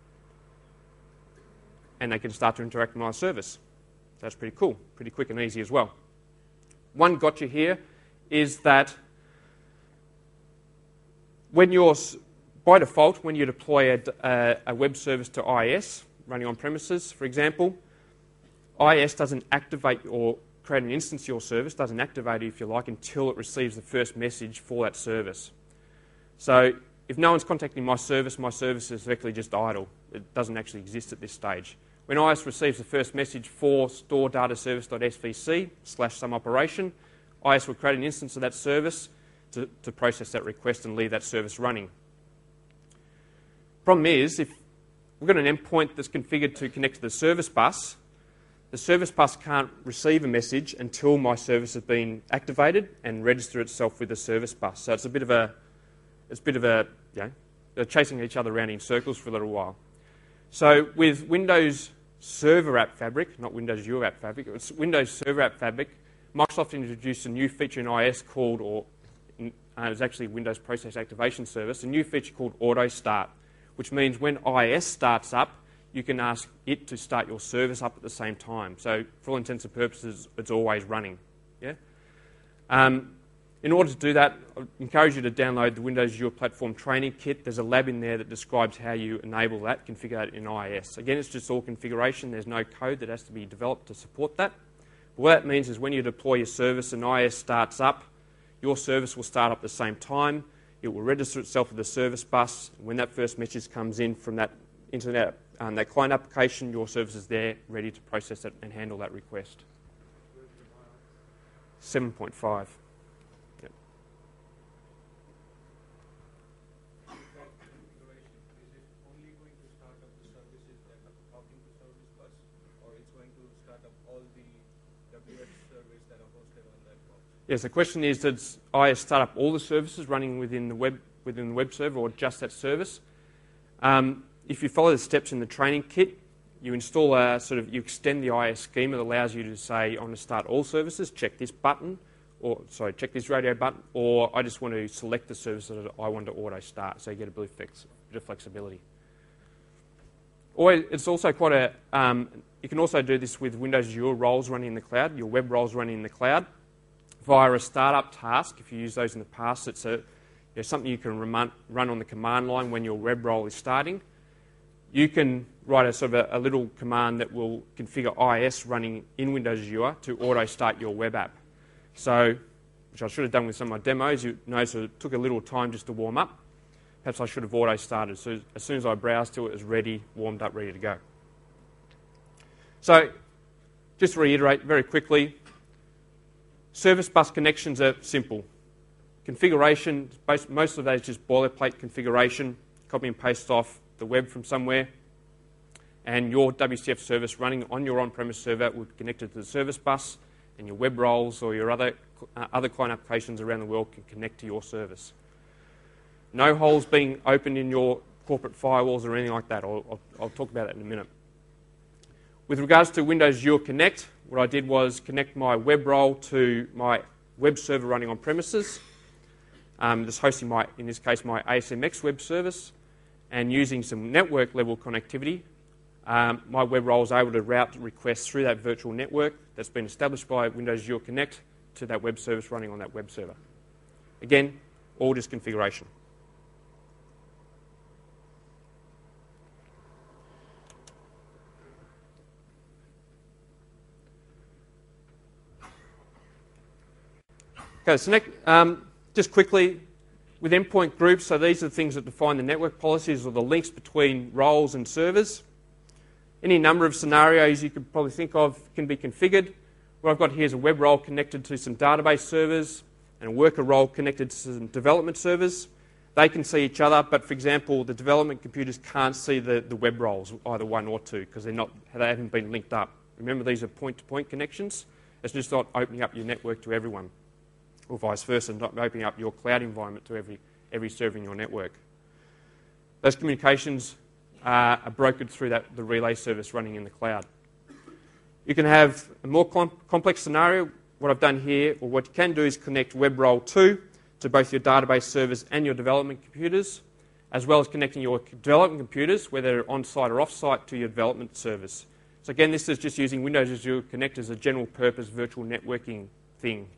and they can start to interact with my service. That's pretty cool, pretty quick and easy as well. One gotcha here is that when you're, by default, when you deploy a, a, a web service to I I S, running on premises, for example, I I S doesn't activate or create an instance of your service, doesn't activate it, if you like, until it receives the first message for that service. So if no one's contacting my service, my service is effectively just idle. It doesn't actually exist at this stage. When I I S receives the first message for store data service.svc slash some operation, I I S will create an instance of that service to, to process that request and leave that service running. Problem is, if we've got an endpoint that's configured to connect to the service bus, the service bus can't receive a message until my service has been activated and register itself with the service bus. So it's a bit of a, it's a bit of a, you know, they're chasing each other around in circles for a little while. So with Windows Server App Fabric, not Windows Azure App Fabric, it's Windows Server App Fabric, Microsoft introduced a new feature in I I S called, or uh, it was actually Windows Process Activation Service, a new feature called Auto Start, which means when I I S starts up, you can ask it to start your service up at the same time. So for all intents and purposes, it's always running. Yeah. Um, in order to do that, I encourage you to download the Windows Azure Platform Training Kit. There's a lab in there that describes how you enable that, configure that in I I S. Again, it's just all configuration. There's no code that has to be developed to support that. But what that means is when you deploy your service and I I S starts up, your service will start up at the same time. It will register itself with the service bus. When that first message comes in from that internet, um, that client application, your service is there, ready to process it and handle that request. seven point five. Yep. That configuration, is it only going to start up the services that are talking to service bus, or it's going to start up all the W X service that are hosted on that box? Yes, the question is, does I I S start up all the services running within the web within the web server or just that service? Um, if you follow the steps in the training kit, you install a sort of, you extend the I I S schema that allows you to say, I want to start all services, check this button, or sorry, check this radio button, or I just want to select the service that I want to auto start, so you get a bit of, flex, bit of flexibility. Or it's also quite a, um, you can also do this with Windows Azure roles running in the cloud, your web roles running in the cloud, via a startup task. If you use those in the past, it's a, you know, something you can run, run on the command line when your web role is starting. You can write a sort of a, a little command that will configure I I S running in Windows Azure to auto-start your web app. So, which I should have done with some of my demos. You notice it took a little time just to warm up. Perhaps I should have auto-started. So as soon as I browsed to it, it was ready, warmed up, ready to go. So, just to reiterate very quickly, service bus connections are simple. Configuration, most of that is just boilerplate configuration, copy and paste off the web from somewhere, and your W C F service running on your on-premise server will be connected to the service bus, and your web roles or your other, uh, other client applications around the world can connect to your service. No holes being opened in your corporate firewalls or anything like that. I'll, I'll, I'll talk about that in a minute. With regards to Windows Azure Connect, what I did was connect my web role to my web server running on premises, um, just hosting my, in this case, my A S M X web service, and using some network level connectivity, um, my web role is able to route requests through that virtual network that's been established by Windows Azure Connect to that web service running on that web server. Again, all just configuration. Okay, so next, um, just quickly, with endpoint groups, so these are the things that define the network policies or the links between roles and servers. Any number of scenarios you could probably think of can be configured. What I've got here is a web role connected to some database servers and a worker role connected to some development servers. They can see each other, but for example, the development computers can't see the, the web roles, either one or two, because they're not, they haven't been linked up. Remember, these are point-to-point connections. It's just not opening up your network to everyone, or vice versa, not opening up your cloud environment to every, every server in your network. those communications uh, are brokered through that, the relay service running in the cloud. You can have a more com complex scenario. What I've done here, or what you can do, is connect WebRoll two to both your database servers and your development computers, as well as connecting your development computers, whether they're on-site or off-site, to your development servers. So again, this is just using Windows Azure Connect as a general-purpose virtual networking thing.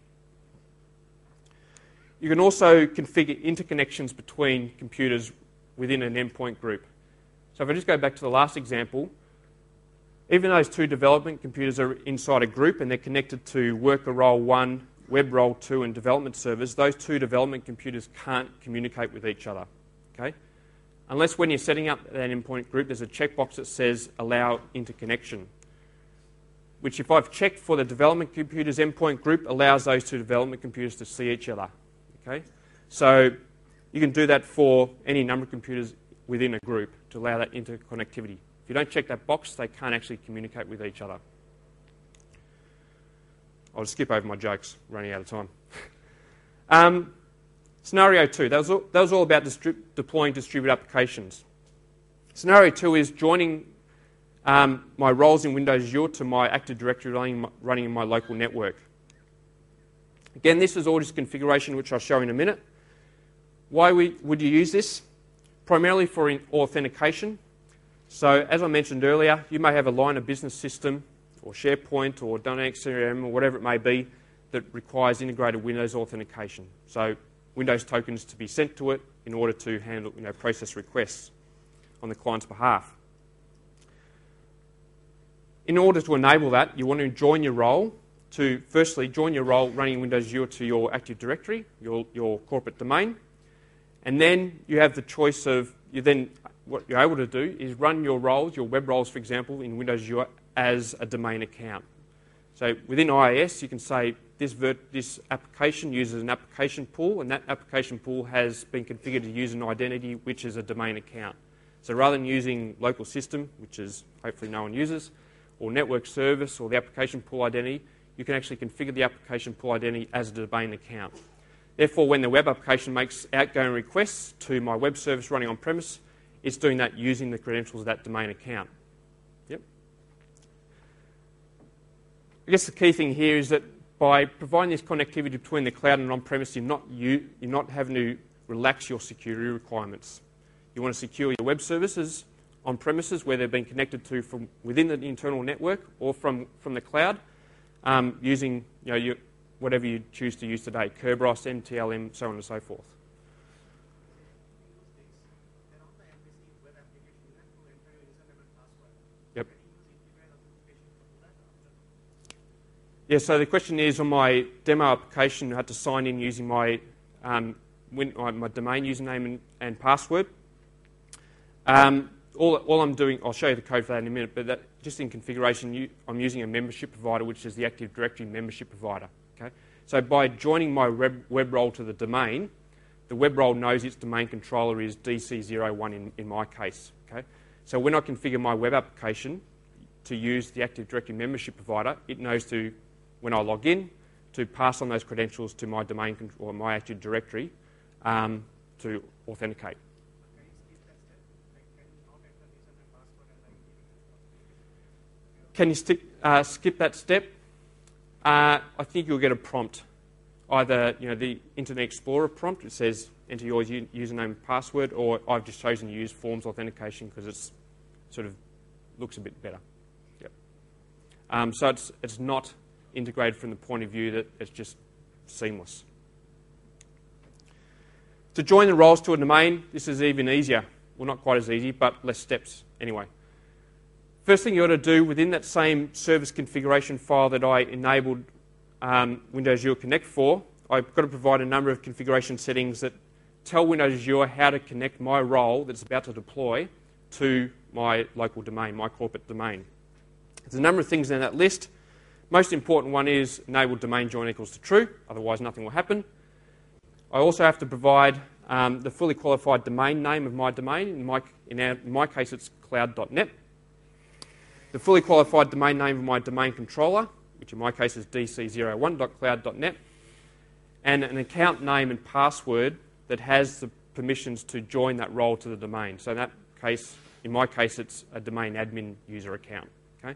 You can also configure interconnections between computers within an endpoint group. So if I just go back to the last example, even though those two development computers are inside a group and they're connected to Worker Role one, WebRoll two and development servers, those two development computers can't communicate with each other. Okay? Unless when you're setting up that endpoint group, there's a checkbox that says Allow Interconnection, which if I've checked for the development computers endpoint group, allows those two development computers to see each other. Okay? So you can do that for any number of computers within a group to allow that interconnectivity. If you don't check that box, they can't actually communicate with each other. I'll just skip over my jokes, running out of time. um, scenario two, that was all, that was all about distrib deploying distributed applications. Scenario two is joining um, my roles in Windows Azure to my Active Directory running, running in my local network. Again, this is all just configuration, which I'll show in a minute. Why we, would you use this? Primarily for authentication. So, as I mentioned earlier, you may have a line of business system or SharePoint or Dynamics C R M or whatever it may be that requires integrated Windows authentication. So, Windows tokens to be sent to it in order to handle, you know, process requests on the client's behalf. In order to enable that, you want to join your role to, firstly, join your role running Windows Azure to your Active Directory, your, your corporate domain, and then you have the choice of, you then, what you're able to do is run your roles, your web roles, for example, in Windows Azure as a domain account. So within I A S, you can say this, vert, this application uses an application pool, and that application pool has been configured to use an identity, which is a domain account. So rather than using local system, which is hopefully no one uses, or network service, or the application pool identity, you can actually configure the application pool identity as a domain account. Therefore, when the web application makes outgoing requests to my web service running on-premise, it's doing that using the credentials of that domain account. Yep. I guess the key thing here is that by providing this connectivity between the cloud and on-premise, you're not, you, you're not having to relax your security requirements. You want to secure your web services on premises where they've been connected to from within the internal network or from, from the cloud, um, using, you know, your, whatever you choose to use today, Kerberos, N T L M, so on and so forth. Yep. Yeah, so the question is, on my demo application, I had to sign in using my, um, win, my domain username and, and password. Um, all, all I'm doing, I'll show you the code for that in a minute, but that, just in configuration, you, I'm using a membership provider, which is the Active Directory membership provider. Okay? So by joining my web, web role to the domain, the web role knows its domain controller is D C zero one in, in my case. Okay? So when I configure my web application to use the Active Directory membership provider, it knows to, when I log in, to pass on those credentials to my domain or my Active Directory um, to authenticate. Can you stick, uh, skip that step? Uh, I think you'll get a prompt. Either, you know, the Internet Explorer prompt, it says enter your username and password, or I've just chosen to use Forms authentication because it's sort of looks a bit better. Yep. Um, so it's, it's not integrated from the point of view that it's just seamless. To join the roles to a domain, this is even easier. Well, not quite as easy, but less steps anyway. First thing you ought to do within that same service configuration file that I enabled um, Windows Azure Connect for, I've got to provide a number of configuration settings that tell Windows Azure how to connect my role that's about to deploy to my local domain, my corporate domain. There's a number of things in that list. Most important one is enable domain join equals to true, otherwise nothing will happen. I also have to provide um, the fully qualified domain name of my domain. In my, in, our, in my case, it's cloud dot net. The fully qualified domain name of my domain controller, which in my case is D C zero one dot cloud dot net, and an account name and password that has the permissions to join that role to the domain. So in that case, in my case, it's a domain admin user account. Okay.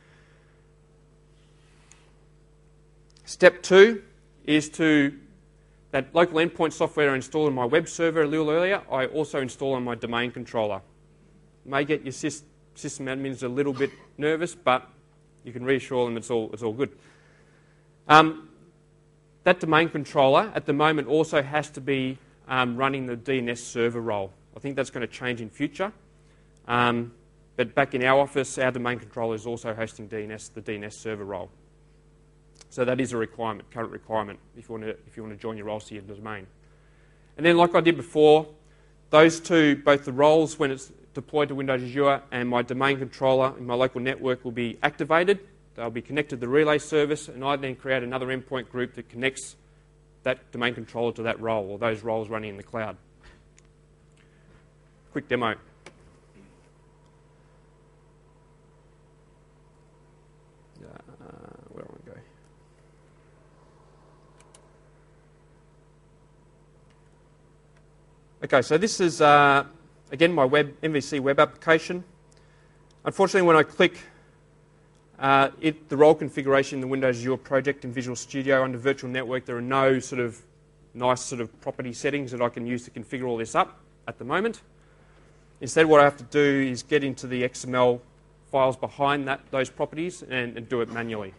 Step two is to, that local endpoint software I installed on my web server a little earlier, I also install on my domain controller. May get your sys system admins a little bit nervous, but you can reassure them it's all, it's all good. Um, that domain controller at the moment also has to be um, running the D N S server role. I think that's going to change in future. Um, but back in our office, our domain controller is also hosting D N S, the D N S server role. So that is a requirement, current requirement, if you want to, if you want to join your roles to your domain. And then, like I did before, those two, both the roles when it's deployed to Windows Azure and my domain controller in my local network will be activated. They'll be connected to the relay service, and I then create another endpoint group that connects that domain controller to that role, or those roles running in the cloud. Quick demo. Uh, where do I want to go? Okay, so this is, uh, again, my web M V C web application. Unfortunately, when I click uh, it, the role configuration in the Windows Azure project in Visual Studio under Virtual Network, there are no sort of nice sort of property settings that I can use to configure all this up at the moment. Instead, what I have to do is get into the X M L files behind that, those properties and, and do it manually.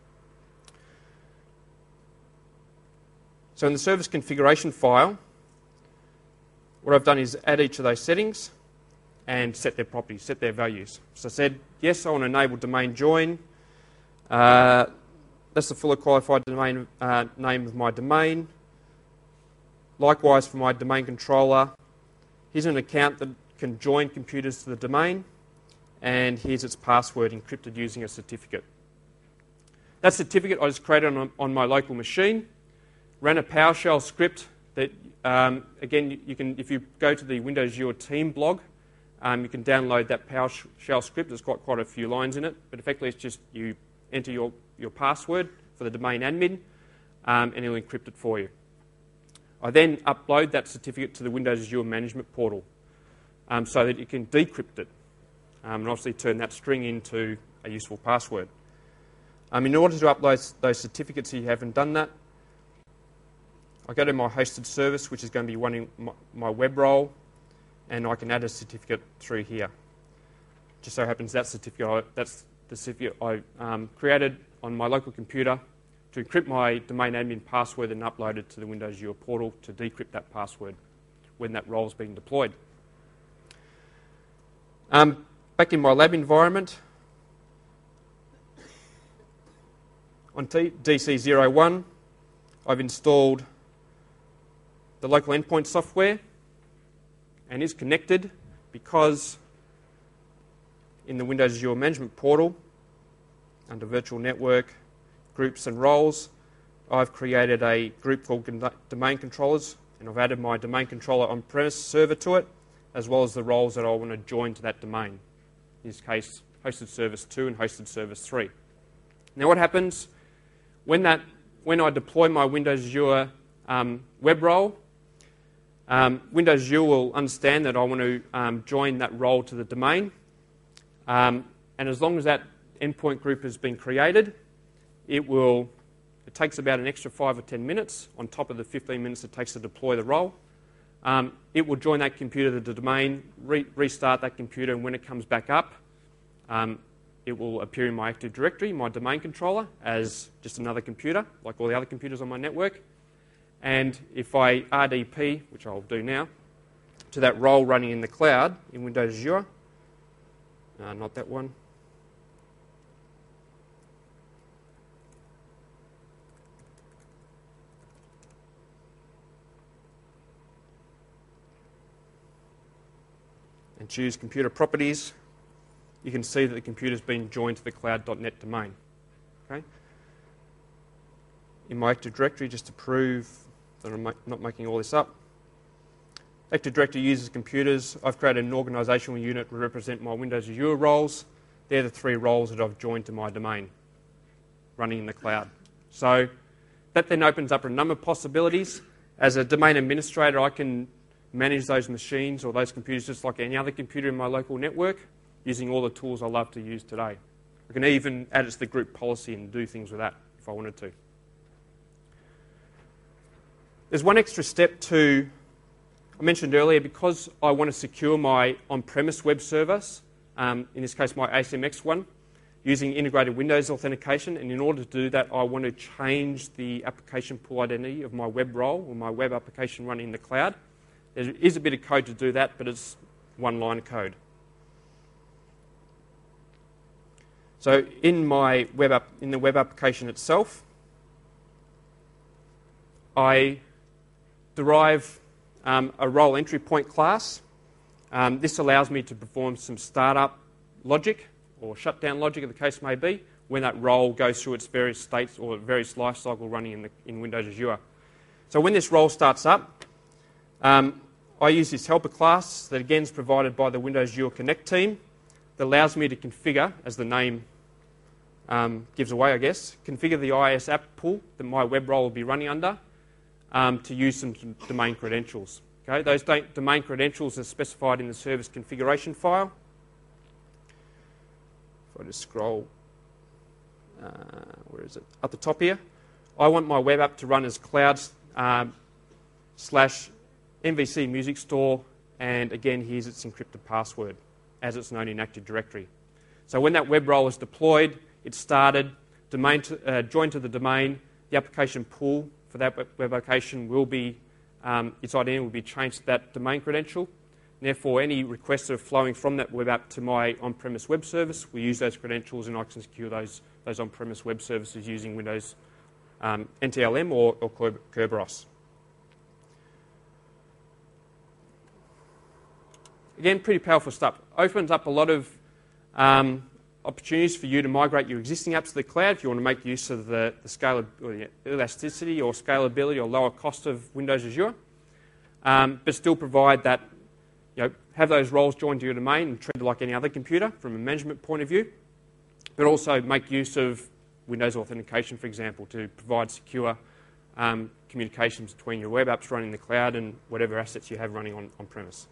So in the service configuration file, what I've done is add each of those settings and set their properties, set their values. So I said, yes, I want to enable domain join. Uh, that's the fully qualified domain uh, name of my domain. Likewise, for my domain controller, here's an account that can join computers to the domain, and here's its password encrypted using a certificate. That certificate I just created on, on my local machine, ran a PowerShell script that Um, again, you can, if you go to the Windows Azure team blog, um, you can download that PowerShell script. There's got quite a few lines in it, but effectively it's just you enter your, your password for the domain admin, um, and it'll encrypt it for you. I then upload that certificate to the Windows Azure management portal um, so that you can decrypt it, um, and obviously turn that string into a useful password. Um, in order to upload those certificates, if you haven't done that, I go to my hosted service, which is going to be running my, my web role, and I can add a certificate through here. Just so happens that certificate, I, that's the certificate I um, created on my local computer to encrypt my domain admin password and upload it to the Windows Azure portal to decrypt that password when that role is being deployed. Um, back in my lab environment, on D C zero one, I've installed the local endpoint software and is connected because in the Windows Azure Management Portal, under Virtual Network, Groups and Roles, I've created a group called Domain Controllers, and I've added my domain controller on-premise server to it, as well as the roles that I want to join to that domain. In this case, Hosted Service two and Hosted Service three. Now what happens when, that, when I deploy my Windows Azure um, web role, Um, Windows Azure will understand that I want to um, join that role to the domain, um, and as long as that endpoint group has been created, it will. It takes about an extra five or ten minutes on top of the fifteen minutes it takes to deploy the role. Um, it will join that computer to the domain, re restart that computer, and when it comes back up, um, it will appear in my Active Directory, my domain controller, as just another computer, like all the other computers on my network. And if I R D P, which I'll do now, to that role running in the cloud in Windows Azure, uh, not that one, and choose Computer Properties, you can see that the computer's been joined to the cloud dot net domain. Okay? In my Active Directory, just to prove that I'm not making all this up, Active Directory uses computers. I've created an organisational unit to represent my Windows Azure roles. They're the three roles that I've joined to my domain running in the cloud. So that then opens up a number of possibilities. As a domain administrator, I can manage those machines or those computers just like any other computer in my local network using all the tools I love to use today. I can even add it to the group policy and do things with that if I wanted to. There's one extra step to, I mentioned earlier, because I want to secure my on-premise web service, um, in this case my A S M X one, using integrated Windows authentication, and in order to do that I want to change the application pool identity of my web role or my web application running in the cloud. There is a bit of code to do that, but it's one line of code. So in my web app, in the web application itself, I derive um, a role entry point class. Um, this allows me to perform some startup logic or shutdown logic, as the case may be, when that role goes through its various states or various life cycle running in, the, in Windows Azure. So when this role starts up, um, I use this helper class that again is provided by the Windows Azure Connect team that allows me to configure, as the name um, gives away, I guess, configure the I I S app pool that my web role will be running under um, to use some domain credentials. Okay? Those domain credentials are specified in the service configuration file. If I just scroll, uh, where is it? At the top here. I want my web app to run as cloud um, slash M V C Music Store, and again, here's its encrypted password, as it's known in Active Directory. So when that web role is deployed, it's started, domain to, uh, joined to the domain, the application pool for that web application will be, um, its identity will be changed to that domain credential. And therefore, any requests that are flowing from that web app to my on-premise web service, we use those credentials and I can secure those, those on-premise web services using Windows um, N T L M or, or Kerberos. Again, pretty powerful stuff. Opens up a lot of um, opportunities for you to migrate your existing apps to the cloud if you want to make use of the, the scale or the elasticity or scalability or lower cost of Windows Azure, um, but still provide that, you know, have those roles joined to your domain and treated like any other computer from a management point of view, but also make use of Windows authentication, for example, to provide secure um, communications between your web apps running in the cloud and whatever assets you have running on, on premise.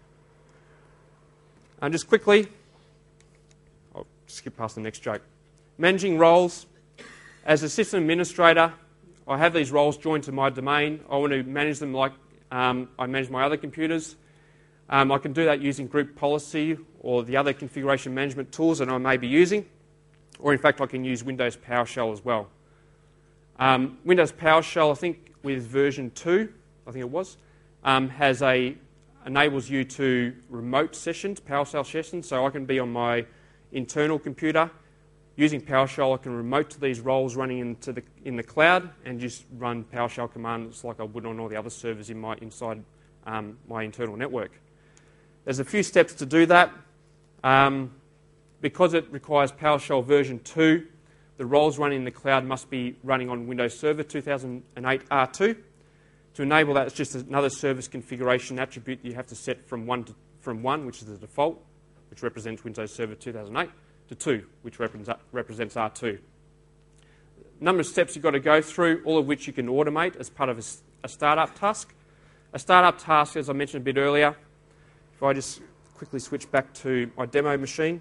And just quickly, I'll skip past the next joke. Managing roles. As a system administrator, I have these roles joined to my domain. I want to manage them like um, I manage my other computers. Um, I can do that using group policy or the other configuration management tools that I may be using. Or in fact, I can use Windows PowerShell as well. Um, Windows PowerShell, I think with version two, I think it was, um, has a enables you to remote sessions, PowerShell sessions, so I can be on my internal computer. Using PowerShell, I can remote to these roles running into the, in the cloud and just run PowerShell commands like I would on all the other servers in my, inside um, my internal network. There's a few steps to do that. Um, because it requires PowerShell version two, the roles running in the cloud must be running on Windows Server two thousand eight R two. To enable that, it's just another service configuration attribute you have to set from one, to, from one, which is the default, which represents Windows Server two thousand eight, to two, which represents, represents R two. Number of steps you've got to go through, all of which you can automate as part of a, a startup task. A startup task, as I mentioned a bit earlier, if I just quickly switch back to my demo machine.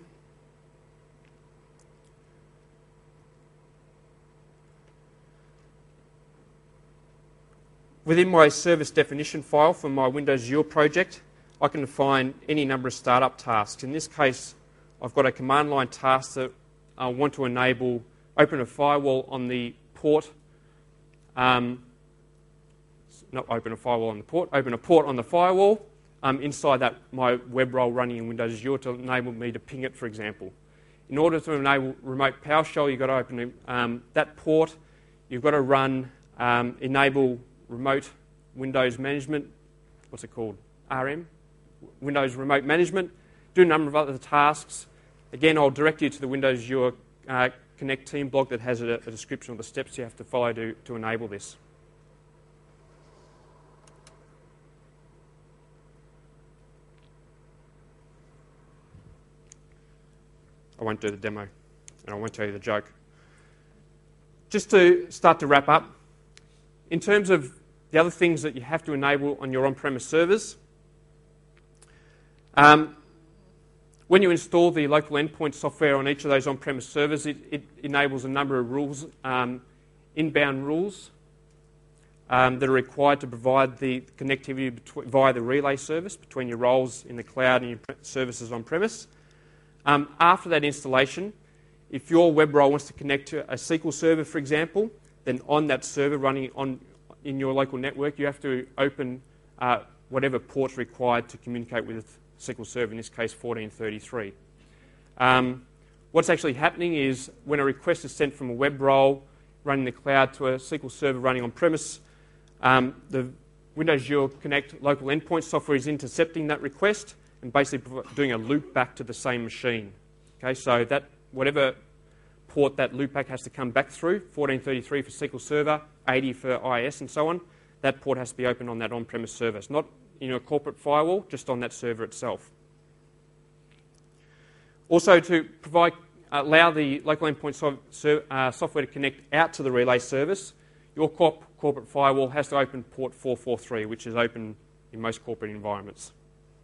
Within my service definition file for my Windows Azure project, I can define any number of startup tasks. In this case, I've got a command line task that I want to enable, open a firewall on the port, um, not open a firewall on the port, open a port on the firewall um, inside that my web role running in Windows Azure to enable me to ping it, for example. In order to enable remote PowerShell, you've got to open um, that port, you've got to run, um, enable remote Windows management, what's it called? R M? Windows Remote Management. Do a number of other tasks. Again, I'll direct you to the Windows Azure uh, Connect team blog that has a, a description of the steps you have to follow to, to enable this. I won't do the demo, and I won't tell you the joke. Just to start to wrap up, in terms of the other things that you have to enable on your on-premise servers, Um, when you install the local endpoint software on each of those on-premise servers, it, it enables a number of rules, um, inbound rules, um, that are required to provide the connectivity between, via the relay service between your roles in the cloud and your services on-premise. Um, after that installation, if your web role wants to connect to a S Q L server, for example, then on that server running on in your local network, you have to open uh, whatever port's required to communicate with S Q L Server, in this case fourteen thirty-three. Um, what's actually happening is when a request is sent from a web role running the cloud to a S Q L Server running on-premise, um, the Windows Azure Connect local endpoint software is intercepting that request and basically doing a loop back to the same machine. Okay, so that whatever port that loopback has to come back through, fourteen thirty-three for S Q L Server, eighty for I I S and so on, that port has to be open on that on-premise server. It's not in a corporate firewall, just on that server itself. Also, to provide, allow the local endpoint so, so, uh, software to connect out to the relay service, your corp corporate firewall has to open port four forty-three, which is open in most corporate environments.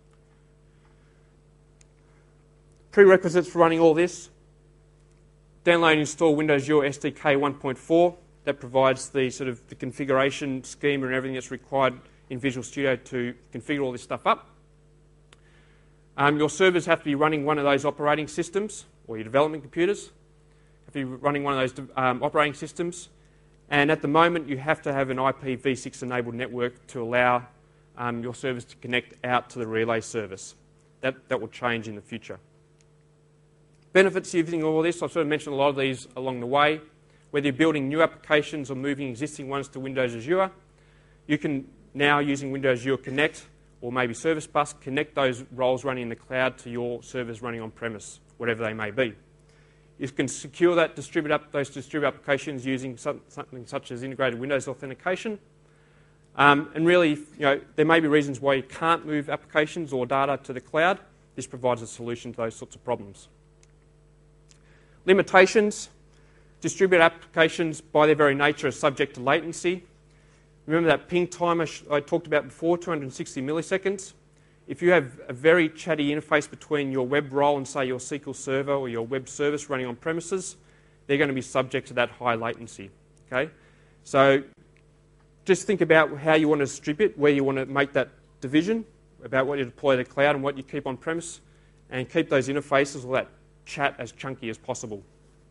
Prerequisites for running all this: download and install Windows Azure S D K one point four. That provides the sort of the configuration schema and everything that's required in Visual Studio to configure all this stuff up. Um, your servers have to be running one of those operating systems, or your development computers have to be running one of those um, operating systems. And at the moment, you have to have an I P v six enabled network to allow um, your servers to connect out to the relay service. That, that will change in the future. Benefits of using all of this, I've sort of mentioned a lot of these along the way. Whether you're building new applications or moving existing ones to Windows Azure, you can now, using Windows Azure Connect or maybe Service Bus, connect those roles running in the cloud to your servers running on-premise, whatever they may be. You can secure that, distribute up those distributed applications using something such as integrated Windows authentication. Um, and really, you know, there may be reasons why you can't move applications or data to the cloud. This provides a solution to those sorts of problems. Limitations. Distributed applications, by their very nature, are subject to latency. Remember that ping time I, I talked about before, two hundred sixty milliseconds? If you have a very chatty interface between your web role and, say, your S Q L Server or your web service running on premises, they're going to be subject to that high latency. Okay? So just think about how you want to distribute, where you want to make that division, about what you deploy to the cloud and what you keep on premise, and keep those interfaces or that chat as chunky as possible.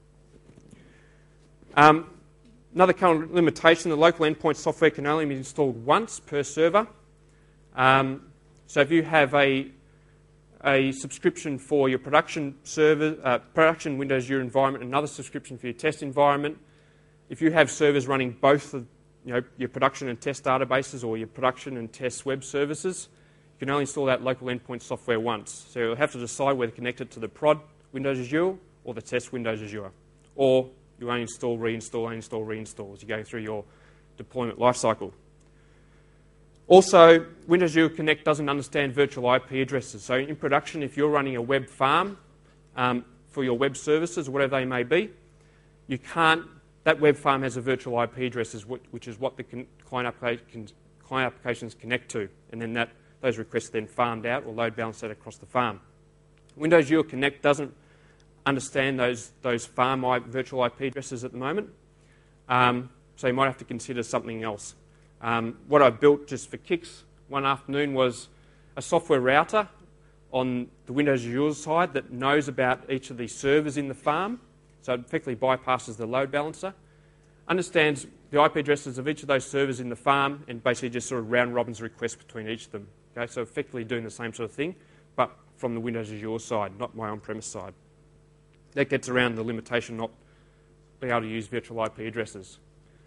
Um, another kind of limitation, the local endpoint software can only be installed once per server. Um, so if you have a, a subscription for your production server, uh, production Windows Azure environment, another subscription for your test environment, if you have servers running both the, you know, your production and test databases or your production and test web services, you can only install that local endpoint software once. So you'll have to decide whether to connect it to the prod Windows Azure or the test Windows Azure. Or you uninstall, reinstall, uninstall, reinstall as you go through your deployment lifecycle. Also, Windows Azure Connect doesn't understand virtual I P addresses. So in production, if you're running a web farm um, for your web services, whatever they may be, you can't, that web farm has a virtual I P address, which is what the client applications, client applications connect to. And then that, those requests are then farmed out or load balanced out across the farm. Windows Azure Connect doesn't understand those, those farm I, virtual I P addresses at the moment. Um, so you might have to consider something else. Um, what I built just for kicks one afternoon was a software router on the Windows Azure side that knows about each of the servers in the farm. So it effectively bypasses the load balancer, understands the I P addresses of each of those servers in the farm, and basically just sort of round robins requests between each of them. Okay, so effectively doing the same sort of thing, but from the Windows Azure side, not my on-premise side. That gets around the limitation not being able to use virtual I P addresses.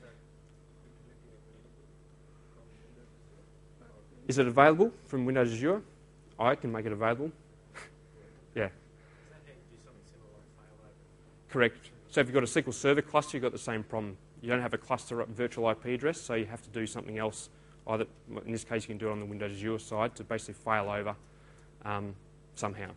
Is it available from Windows Azure? I can make it available. Yeah. Correct. So if you've got a S Q L Server cluster, you've got the same problem. You don't have a cluster virtual I P address, so you have to do something else. Either, in this case, you can do it on the Windows Azure side to basically fail over um, somehow.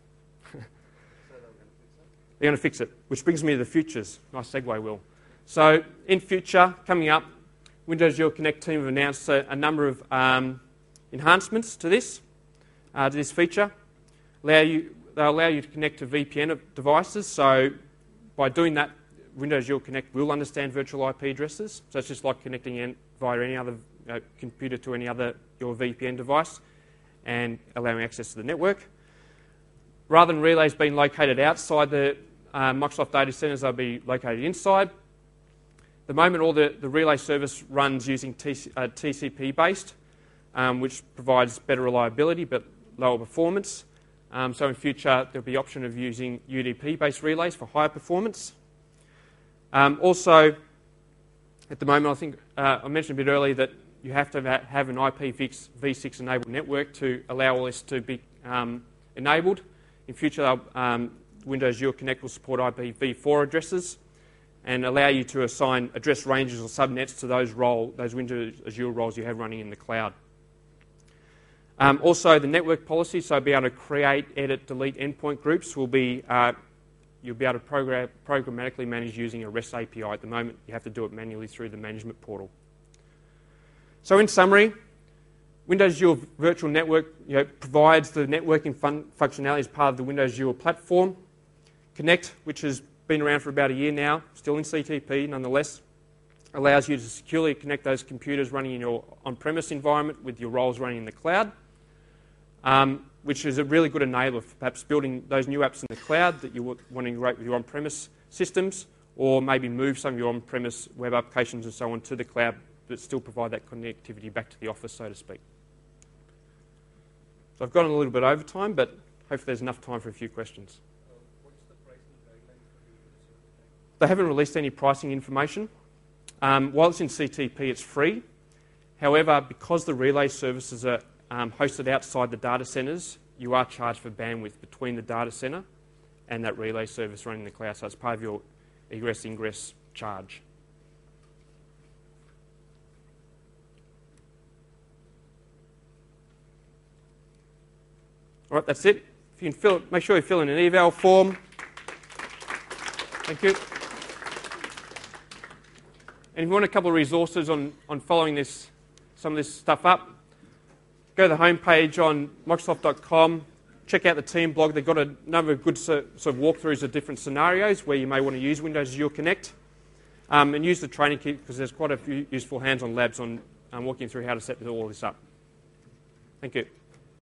They're going to fix it, which brings me to the futures. Nice segue, Will. So in future, coming up, Windows Azure Connect team have announced a, a number of um, enhancements to this, uh, to this feature. allow you, they'll allow you to connect to V P N devices. So by doing that, Windows Azure Connect will understand virtual I P addresses. So it's just like connecting in via any other uh, computer to any other your V P N device and allowing access to the network. Rather than relays being located outside the uh, Microsoft data centers, they'll be located inside. At the moment, all the, the relay service runs using T C, uh, T C P-based, um, which provides better reliability but lower performance. Um, so in future, there'll be the option of using U D P-based relays for higher performance. Um, also, at the moment, I think uh, I mentioned a bit earlier that you have to have an I P v six enabled network to allow all this to be um, enabled. In future, um, Windows Azure Connect will support I P v four addresses and allow you to assign address ranges or subnets to those role, those Windows Azure roles you have running in the cloud. Um, also, the network policy, so be able to create, edit, delete endpoint groups will be, uh, you'll be able to program, programmatically manage using a REST A P I. At the moment, you have to do it manually through the management portal. So in summary, Windows Azure Virtual Network you know, provides the networking fun functionality as part of the Windows Azure platform. Connect, which has been around for about a year now, still in C T P nonetheless, allows you to securely connect those computers running in your on-premise environment with your roles running in the cloud, um, which is a really good enabler for perhaps building those new apps in the cloud that you want to integrate with your on-premise systems, or maybe move some of your on-premise web applications and so on to the cloud, but still provide that connectivity back to the office, so to speak. So I've gone a little bit over time, but hopefully there's enough time for a few questions. Uh, what's the pricing guidelines for the service? They haven't released any pricing information. Um, while it's in C T P, it's free. However, because the relay services are um, hosted outside the data centers, you are charged for bandwidth between the data center and that relay service running in the cloud. So it's part of your egress-ingress charge. All right, that's it. If you can fill it, make sure you fill in an eval form. Thank you. And if you want a couple of resources on, on following this, some of this stuff up, go to the homepage on Microsoft dot com, check out the team blog. They've got a number of good sort of walkthroughs of different scenarios where you may want to use Windows Azure Connect, um, and use the training kit because there's quite a few useful hands-on labs on um, walking through how to set all this up. Thank you.